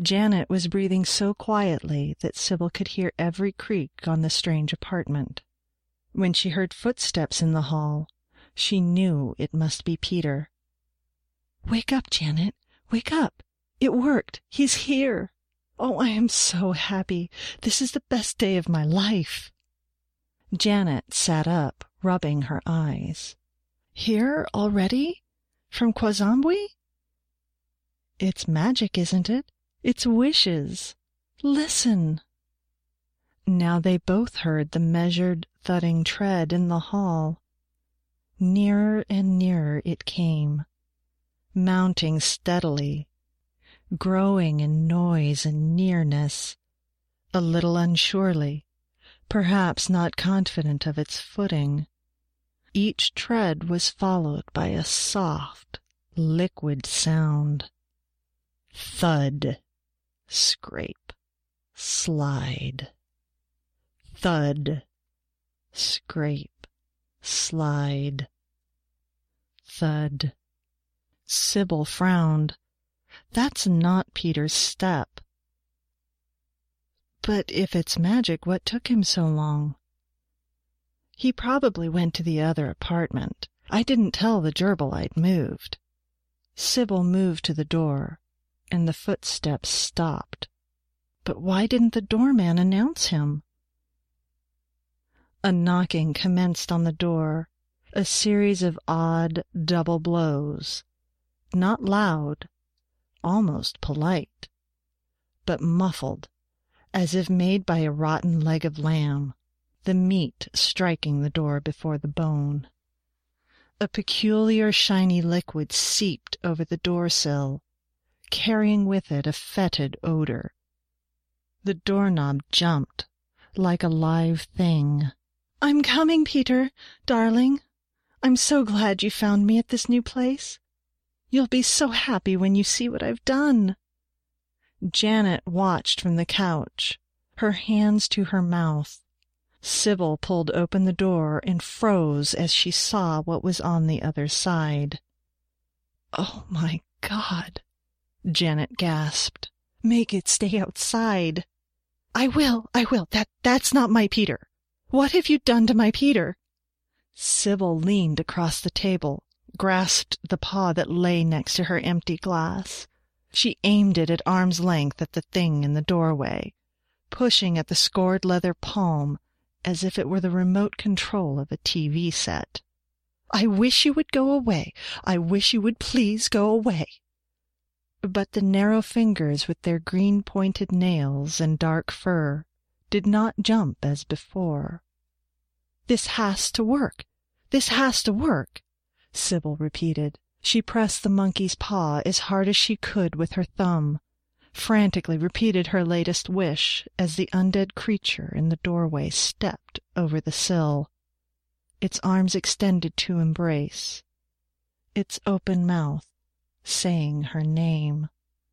Janet was breathing so quietly that Sybil could hear every creak on the strange apartment. When she heard footsteps in the hall, she knew it must be Peter. "Wake up, Janet! Wake up! It worked! He's here! Oh, I am so happy! This is the best day of my life!" Janet sat up, rubbing her eyes. "Here already? From Kwazambwe?" "It's magic, isn't it? It's wishes. Listen." Now they both heard the measured, thudding tread in the hall. Nearer and nearer it came, mounting steadily, growing in noise and nearness, a little unsurely, perhaps not confident of its footing. Each tread was followed by a soft, liquid sound. Thud, scrape, slide. Thud, scrape, slide. Thud. Sybil frowned. That's not Peter's step. But if it's magic, what took him so long? He probably went to the other apartment. I didn't tell the gerbil I'd moved. Sybil moved to the door, and the footsteps stopped. But why didn't the doorman announce him? A knocking commenced on the door, a series of odd double blows, not loud, almost polite, but muffled, as if made by a rotten leg of lamb, the meat striking the door before the bone. A peculiar shiny liquid seeped over the door-sill, carrying with it a fetid odor. The doorknob jumped like a live thing. "I'm coming, Peter, darling. I'm so glad you found me at this new place. You'll be so happy when you see what I've done." Janet watched from the couch, her hands to her mouth. Sybil pulled open the door and froze as she saw what was on the other side. "Oh, my God," Janet gasped. "Make it stay outside." "I will, I will. That, that's not my Peter. What have you done to my Peter?" Sybil leaned across the table, grasped the paw that lay next to her empty glass. She aimed it at arm's length at the thing in the doorway, pushing at the scored leather palm as if it were the remote control of a T V set. "I wish you would go away. I wish you would please go away." But the narrow fingers with their green-pointed nails and dark fur did not jump as before. "This has to work. This has to work," Sybil repeated. She pressed the monkey's paw as hard as she could with her thumb, frantically repeated her latest wish as the undead creature in the doorway stepped over the sill, its arms extended to embrace, its open mouth saying her name.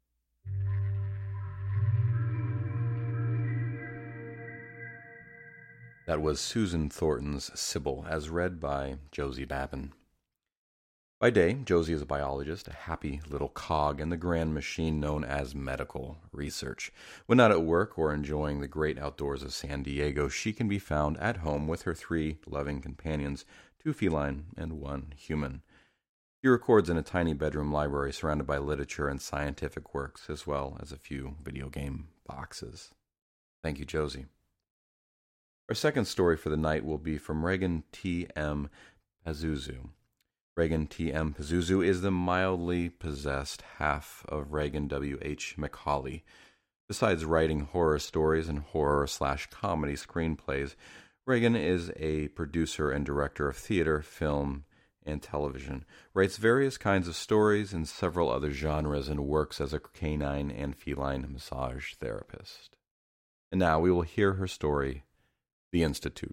That was Susan Thornton's Sybil, as read by Josie Babin. By day, Josie is a biologist, a happy little cog in the grand machine known as medical research. When not at work or enjoying the great outdoors of San Diego, she can be found at home with her three loving companions, two feline and one human. She records in a tiny bedroom library surrounded by literature and scientific works, as well as a few video game boxes. Thank you, Josie. Our second story for the night will be from Reagan T M Pazuzu. Reagan T M Pazuzu is the mildly possessed half of Reagan W H McCauley. Besides writing horror stories and horror-slash-comedy screenplays, Reagan is a producer and director of theater, film, and television, writes various kinds of stories in several other genres, and works as a canine and feline massage therapist. And now we will hear her story, The Institute.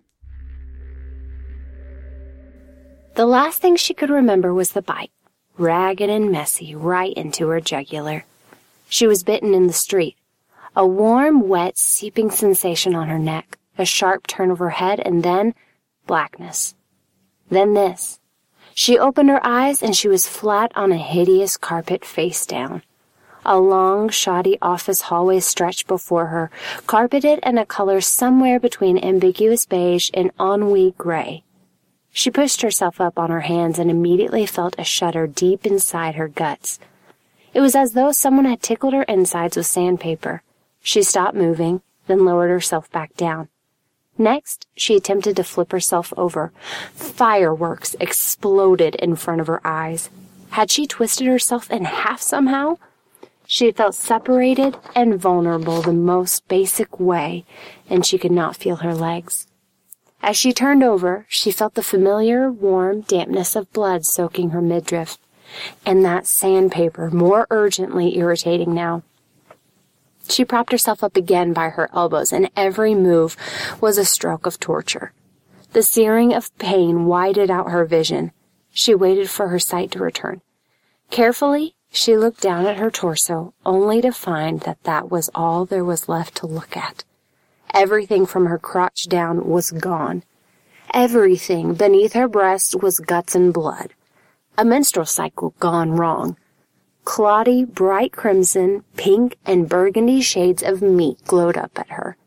The last thing she could remember was the bite, ragged and messy, right into her jugular. She was bitten in the street. A warm, wet, seeping sensation on her neck, a sharp turn of her head, and then blackness. Then this. She opened her eyes and she was flat on a hideous carpet face down. A long, shoddy office hallway stretched before her, carpeted in a color somewhere between ambiguous beige and ennui gray. She pushed herself up on her hands and immediately felt a shudder deep inside her guts. It was as though someone had tickled her insides with sandpaper. She stopped moving, then lowered herself back down. Next, she attempted to flip herself over. Fireworks exploded in front of her eyes. Had she twisted herself in half somehow? She felt separated and vulnerable the most basic way, and she could not feel her legs. As she turned over, she felt the familiar, warm dampness of blood soaking her midriff, and that sandpaper more urgently irritating now. She propped herself up again by her elbows, and every move was a stroke of torture. The searing of pain widened out her vision. She waited for her sight to return. Carefully, she looked down at her torso, only to find that that was all there was left to look at. Everything from her crotch down was gone. Everything beneath her breast was guts and blood. A menstrual cycle gone wrong. Cloddy, bright crimson, pink, and burgundy shades of meat glowed up at her.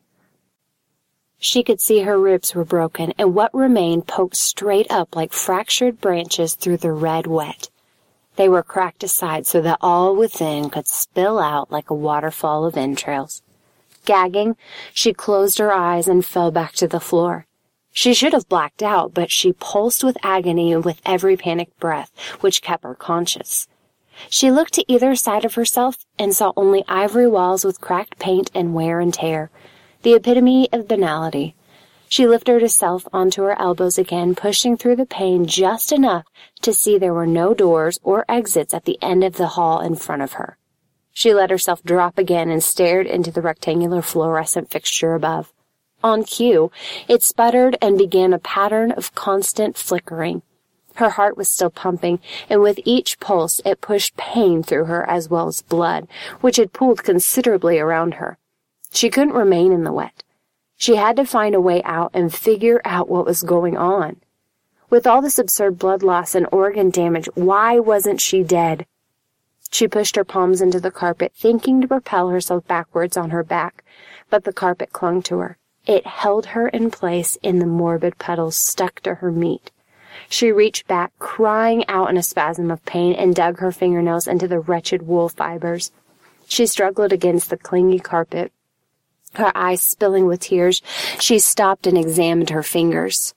She could see her ribs were broken, and what remained poked straight up like fractured branches through the red wet. They were cracked aside so that all within could spill out like a waterfall of entrails. Gagging, she closed her eyes and fell back to the floor. She should have blacked out, but she pulsed with agony with every panicked breath, which kept her conscious. She looked to either side of herself and saw only ivory walls with cracked paint and wear and tear, the epitome of banality. She lifted herself onto her elbows again, pushing through the pain just enough to see there were no doors or exits at the end of the hall in front of her. She let herself drop again and stared into the rectangular fluorescent fixture above. On cue, it sputtered and began a pattern of constant flickering. Her heart was still pumping, and with each pulse it pushed pain through her as well as blood, which had pooled considerably around her. She couldn't remain in the wet. She had to find a way out and figure out what was going on. With all this absurd blood loss and organ damage, why wasn't she dead? She pushed her palms into the carpet, thinking to propel herself backwards on her back, but the carpet clung to her. It held her in place in the morbid puddles stuck to her meat. She reached back, crying out in a spasm of pain, and dug her fingernails into the wretched wool fibers. She struggled against the clingy carpet. Her eyes spilling with tears, she stopped and examined her fingers.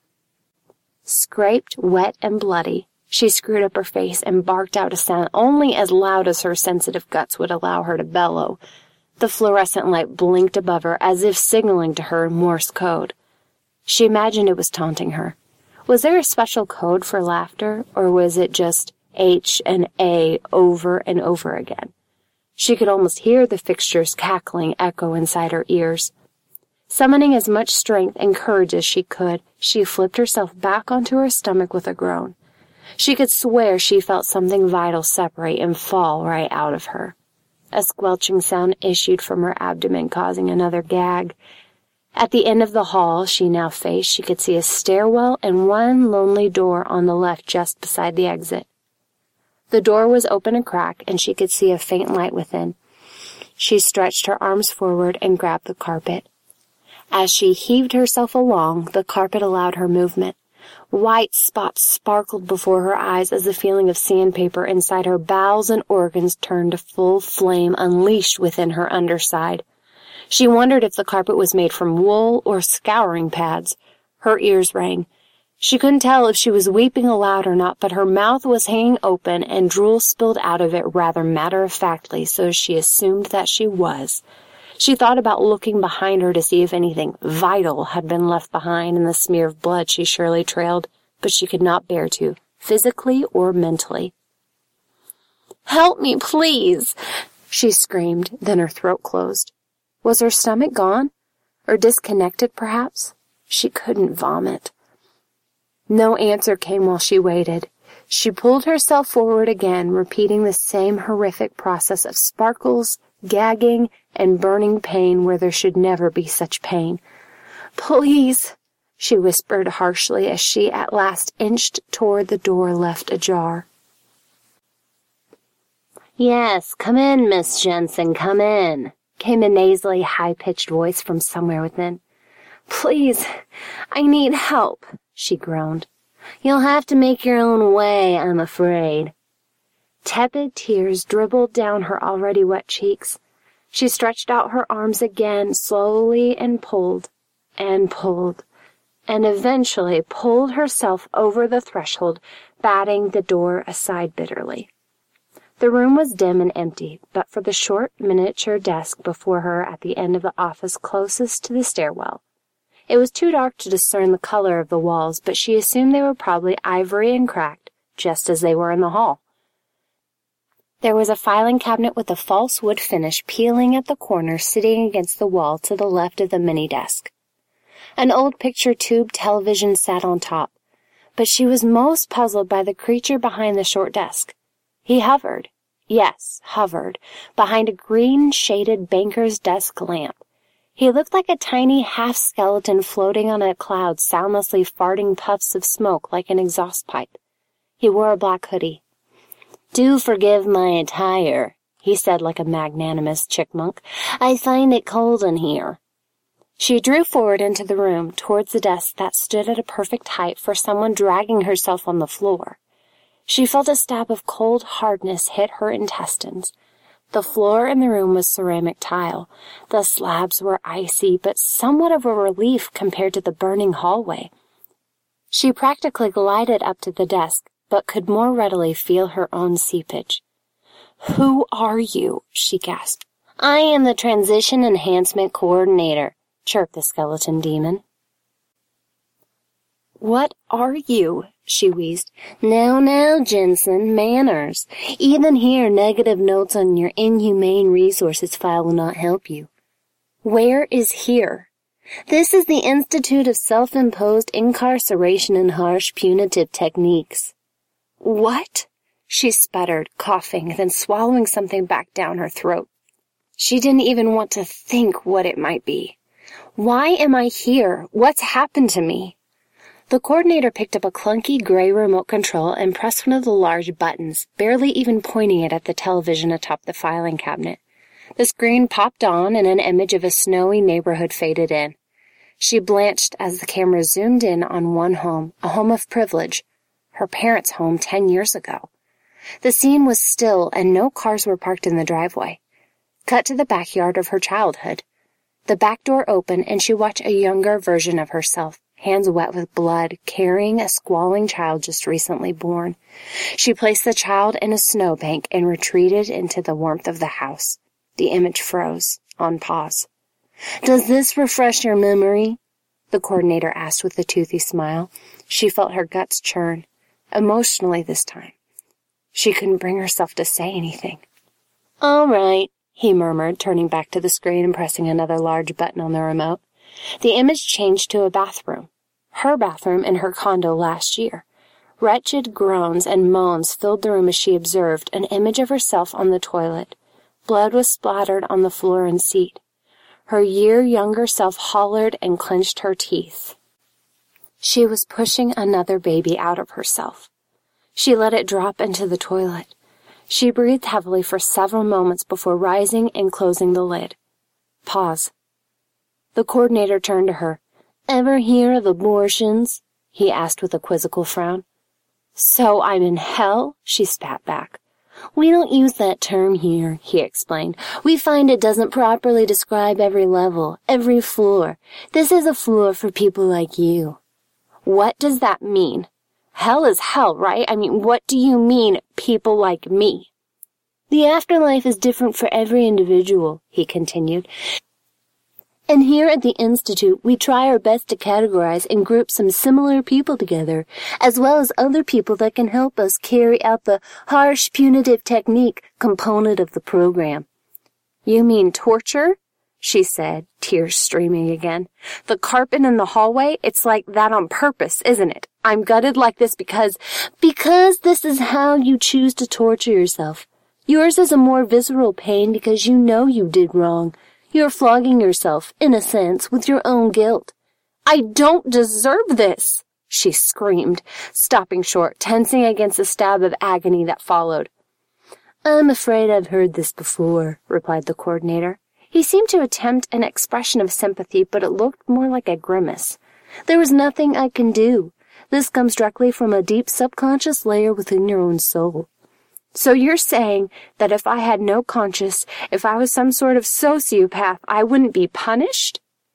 Scraped, wet, and bloody, she screwed up her face and barked out a sound only as loud as her sensitive guts would allow her to bellow. The fluorescent light blinked above her as if signaling to her in Morse code. She imagined it was taunting her. Was there a special code for laughter, or was it just H and A over and over again? She could almost hear the fixture's cackling echo inside her ears. Summoning as much strength and courage as she could, she flipped herself back onto her stomach with a groan. She could swear she felt something vital separate and fall right out of her. A squelching sound issued from her abdomen, causing another gag. At the end of the hall she now faced, she could see a stairwell and one lonely door on the left just beside the exit. The door was open a crack, and she could see a faint light within. She stretched her arms forward and grabbed the carpet. As she heaved herself along, the carpet allowed her movement. White spots sparkled before her eyes as the feeling of sandpaper inside her bowels and organs turned to full flame unleashed within her underside. She wondered if the carpet was made from wool or scouring pads. Her ears rang. She couldn't tell if she was weeping aloud or not, but her mouth was hanging open and drool spilled out of it rather matter-of-factly, so she assumed that she was. She thought about looking behind her to see if anything vital had been left behind in the smear of blood she surely trailed, but she could not bear to, physically or mentally. "Help me, please!" she screamed, then her throat closed. Was her stomach gone? Or disconnected, perhaps? She couldn't vomit. No answer came while she waited. She pulled herself forward again, repeating the same horrific process of sparkles, gagging, and burning pain where there should never be such pain. "Please," she whispered harshly as she at last inched toward the door left ajar. "Yes, come in, Miss Jensen, come in," came a nasally, high-pitched voice from somewhere within. "Please, I need help," she groaned. "You'll have to make your own way, I'm afraid." Tepid tears dribbled down her already wet cheeks. She stretched out her arms again, slowly, and pulled, and pulled, and eventually pulled herself over the threshold, batting the door aside bitterly. The room was dim and empty, but for the short miniature desk before her at the end of the office closest to the stairwell. It was too dark to discern the color of the walls, but she assumed they were probably ivory and cracked, just as they were in the hall. There was a filing cabinet with a false wood finish peeling at the corner sitting against the wall to the left of the mini-desk. An old picture tube television sat on top, but she was most puzzled by the creature behind the short desk. He hovered, yes, hovered, behind a green-shaded banker's desk lamp. He looked like a tiny half-skeleton floating on a cloud, soundlessly farting puffs of smoke like an exhaust pipe. He wore a black hoodie. "Do forgive my attire," he said like a magnanimous chickmunk. "I find it cold in here." She drew forward into the room, towards the desk that stood at a perfect height for someone dragging herself on the floor. She felt a stab of cold hardness hit her intestines. The floor in the room was ceramic tile. The slabs were icy, but somewhat of a relief compared to the burning hallway. She practically glided up to the desk, but could more readily feel her own seepage. "Who are you?" she gasped. "I am the Transition Enhancement Coordinator," chirped the skeleton demon. "What are you?" she wheezed. "Now, now, Jensen, manners. Even here, negative notes on your inhumane resources file will not help you." "Where is here?" "This is the Institute of Self-Imposed Incarceration and Harsh Punitive Techniques." "What?" She sputtered, coughing, then swallowing something back down her throat. She didn't even want to think what it might be. "Why am I here? What's happened to me?" The coordinator picked up a clunky gray remote control and pressed one of the large buttons, barely even pointing it at the television atop the filing cabinet. The screen popped on and an image of a snowy neighborhood faded in. She blanched as the camera zoomed in on one home, a home of privilege, her parents' home ten years ago. The scene was still and no cars were parked in the driveway. Cut to the backyard of her childhood. The back door opened and she watched a younger version of herself, hands wet with blood, carrying a squalling child just recently born. She placed the child in a snowbank and retreated into the warmth of the house. The image froze, on pause. "Does this refresh your memory?" the coordinator asked with a toothy smile. She felt her guts churn, emotionally this time. She couldn't bring herself to say anything. "All right," he murmured, turning back to the screen and pressing another large button on the remote. The image changed to a bathroom. Her bathroom in her condo last year. Wretched groans and moans filled the room as she observed an image of herself on the toilet. Blood was splattered on the floor and seat. Her year-younger self hollered and clenched her teeth. She was pushing another baby out of herself. She let it drop into the toilet. She breathed heavily for several moments before rising and closing the lid. Pause. The coordinator turned to her. "Ever hear of abortions?" he asked with a quizzical frown. "So I'm in hell?" she spat back. "We don't use that term here," he explained. "We find it doesn't properly describe every level, every floor. This is a floor for people like you." "What does that mean? Hell is hell, right? I mean, what do you mean, people like me?" "The afterlife is different for every individual," he continued. "And here at the Institute, we try our best to categorize and group some similar people together, as well as other people that can help us carry out the harsh punitive technique component of the program." "You mean torture?" she said, tears streaming again. "The carpet in the hallway, it's like that on purpose, isn't it? I'm gutted like this because, because this is how you choose to torture yourself. Yours is a more visceral pain because you know you did wrong. You're flogging yourself, in a sense, with your own guilt." "I don't deserve this!" she screamed, stopping short, tensing against the stab of agony that followed. I'm afraid I've heard this before, replied the coordinator. He seemed to attempt an expression of sympathy, but it looked more like a grimace. There was nothing I can do. This comes directly from a deep subconscious layer within your own soul. So you're saying that if I had no conscience, if I was some sort of sociopath, I wouldn't be punished?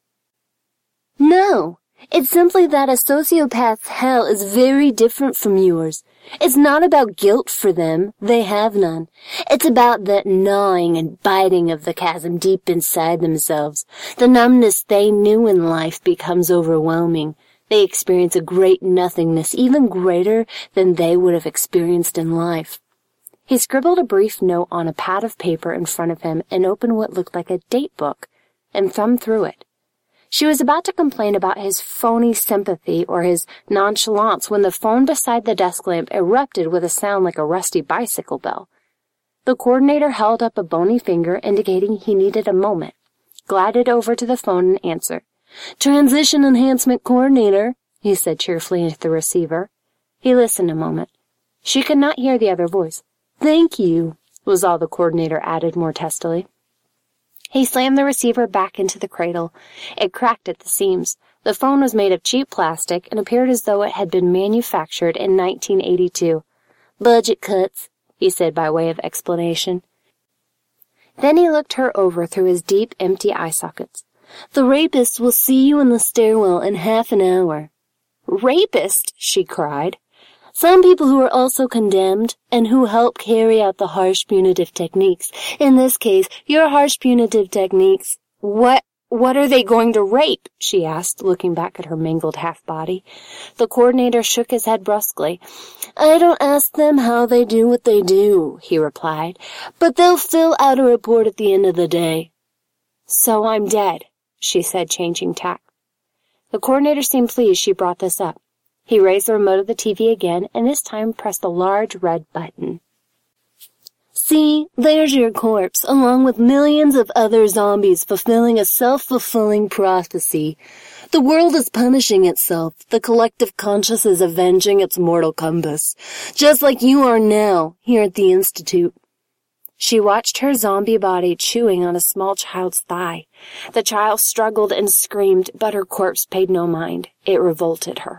No. It's simply that a sociopath's hell is very different from yours. It's not about guilt for them. They have none. It's about that gnawing and biting of the chasm deep inside themselves. The numbness they knew in life becomes overwhelming. They experience a great nothingness, even greater than they would have experienced in life. He scribbled a brief note on a pad of paper in front of him and opened what looked like a date book and thumbed through it. She was about to complain about his phony sympathy or his nonchalance when the phone beside the desk lamp erupted with a sound like a rusty bicycle bell. The coordinator held up a bony finger indicating he needed a moment, glided over to the phone and answered. Transition Enhancement Coordinator, he said cheerfully into the receiver. He listened a moment. She could not hear the other voice. Thank you, was all the coordinator added more testily. He slammed the receiver back into the cradle. It cracked at the seams. The phone was made of cheap plastic and appeared as though it had been manufactured in nineteen eighty-two. Budget cuts, he said by way of explanation. Then he looked her over through his deep, empty eye sockets. The rapist will see you in the stairwell in half an hour. Rapist, she cried. Some people who are also condemned and who help carry out the harsh punitive techniques. In this case, your harsh punitive techniques. What, what are they going to rape? She asked, looking back at her mangled half-body. The coordinator shook his head brusquely. I don't ask them how they do what they do, he replied, but they'll fill out a report at the end of the day. So I'm dead, she said, changing tack. The coordinator seemed pleased she brought this up. He raised the remote of the T V again, and this time pressed the large red button. See, there's your corpse, along with millions of other zombies fulfilling a self-fulfilling prophecy. The world is punishing itself. The collective conscious is avenging its mortal compass, just like you are now here at the Institute. She watched her zombie body chewing on a small child's thigh. The child struggled and screamed, but her corpse paid no mind. It revolted her.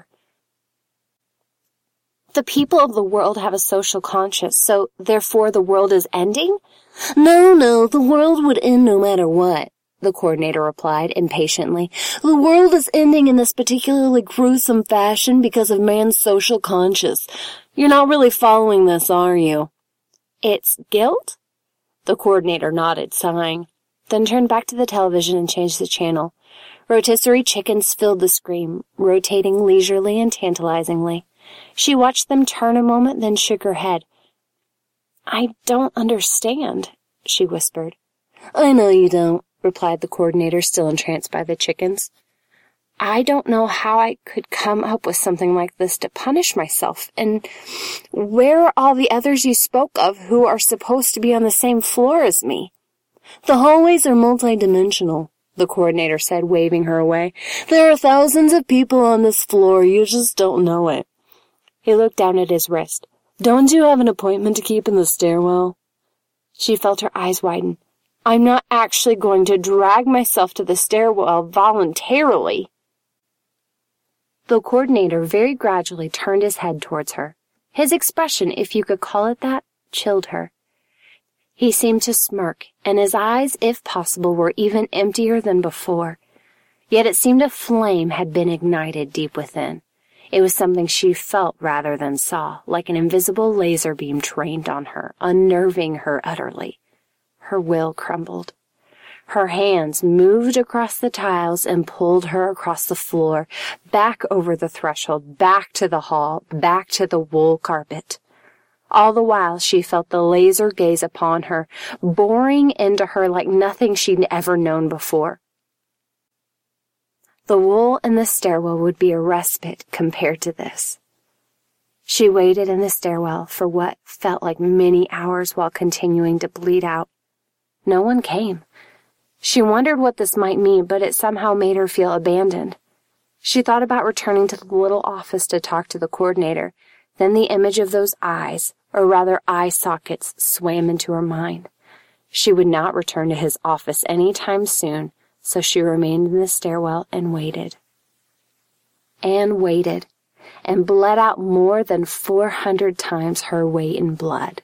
The people of the world have a social conscience, so therefore the world is ending? No, no, the world would end no matter what, the coordinator replied impatiently. The world is ending in this particularly gruesome fashion because of man's social conscience. You're not really following this, are you? It's guilt? The coordinator nodded, sighing, then turned back to the television and changed the channel. Rotisserie chickens filled the screen, rotating leisurely and tantalizingly. She watched them turn a moment, then shook her head. I don't understand, she whispered. I know you don't, replied the coordinator, still entranced by the chickens. I don't know how I could come up with something like this to punish myself. And where are all the others you spoke of who are supposed to be on the same floor as me? The hallways are multidimensional, the coordinator said, waving her away. There are thousands of people on this floor. You just don't know it. He looked down at his wrist. Don't you have an appointment to keep in the stairwell? She felt her eyes widen. I'm not actually going to drag myself to the stairwell voluntarily. The coordinator very gradually turned his head towards her. His expression, if you could call it that, chilled her. He seemed to smirk, and his eyes, if possible, were even emptier than before. Yet it seemed a flame had been ignited deep within. It was something she felt rather than saw, like an invisible laser beam trained on her, unnerving her utterly. Her will crumbled. Her hands moved across the tiles and pulled her across the floor, back over the threshold, back to the hall, back to the wool carpet. All the while she felt the laser gaze upon her, boring into her like nothing she'd ever known before. The wool in the stairwell would be a respite compared to this. She waited in the stairwell for what felt like many hours while continuing to bleed out. No one came. She wondered what this might mean, but it somehow made her feel abandoned. She thought about returning to the little office to talk to the coordinator. Then the image of those eyes, or rather eye sockets, swam into her mind. She would not return to his office any time soon, so she remained in the stairwell and waited. And waited, and bled out more than four hundred times her weight in blood.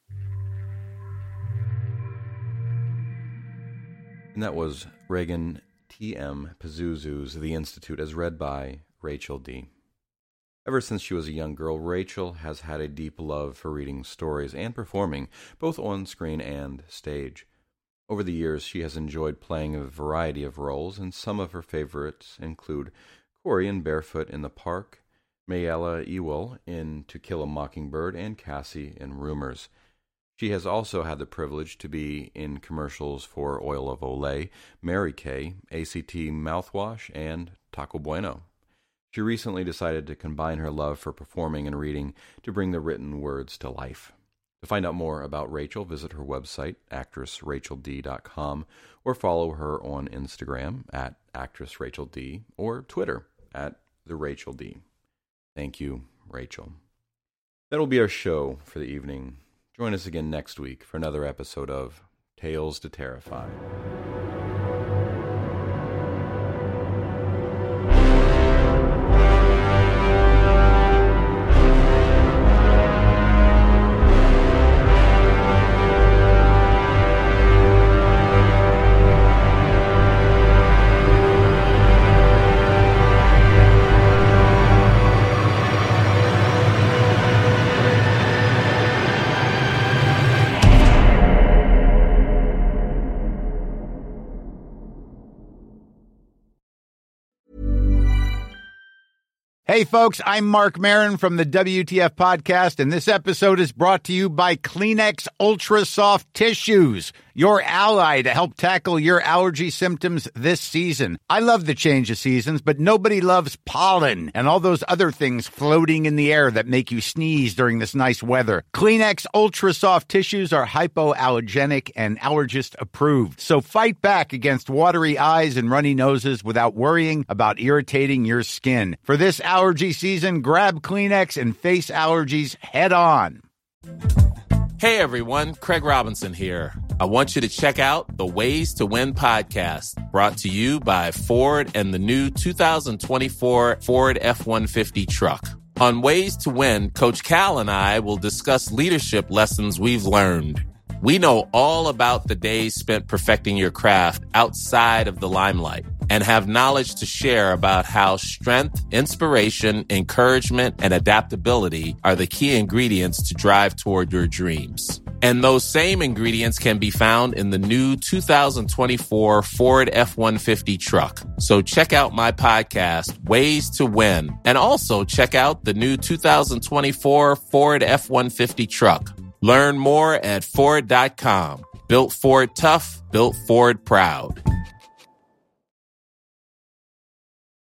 And that was Reagan T M Pazuzu's The Institute, as read by Rachel D. Ever since she was a young girl, Rachel has had a deep love for reading stories and performing, both on screen and stage. Over the years, she has enjoyed playing a variety of roles, and some of her favorites include Corey in Barefoot in the Park, Mayella Ewell in To Kill a Mockingbird, and Cassie in Rumors. She has also had the privilege to be in commercials for Oil of Olay, Mary Kay, A C T Mouthwash, and Taco Bueno. She recently decided to combine her love for performing and reading to bring the written words to life. To find out more about Rachel, visit her website, actress rachel d dot com, or follow her on Instagram at actress rachel d or Twitter at the Rachel D. Thank you, Rachel. That'll be our show for the evening. Join us again next week for another episode of Tales to Terrify. Hey, folks, I'm Mark Maron from the W T F Podcast, and this episode is brought to you by Kleenex Ultra Soft Tissues, your ally to help tackle your allergy symptoms this season. I love the change of seasons, but nobody loves pollen and all those other things floating in the air that make you sneeze during this nice weather. Kleenex Ultra Soft Tissues are hypoallergenic and allergist approved, so fight back against watery eyes and runny noses without worrying about irritating your skin. For this allergy season, grab Kleenex and face allergies head on. Hey everyone, Craig Robinson here. I want you to check out the Ways to Win podcast, brought to you by Ford and the new two thousand twenty-four Ford F one fifty truck. On Ways to Win, Coach Cal and I will discuss leadership lessons we've learned. We know all about the days spent perfecting your craft outside of the limelight and have knowledge to share about how strength, inspiration, encouragement, and adaptability are the key ingredients to drive toward your dreams. And those same ingredients can be found in the new two thousand twenty-four Ford F one fifty truck. So check out my podcast, Ways to Win, and also check out the new two thousand twenty-four Ford F one fifty truck. Learn more at Ford dot com. Built Ford tough, built Ford proud.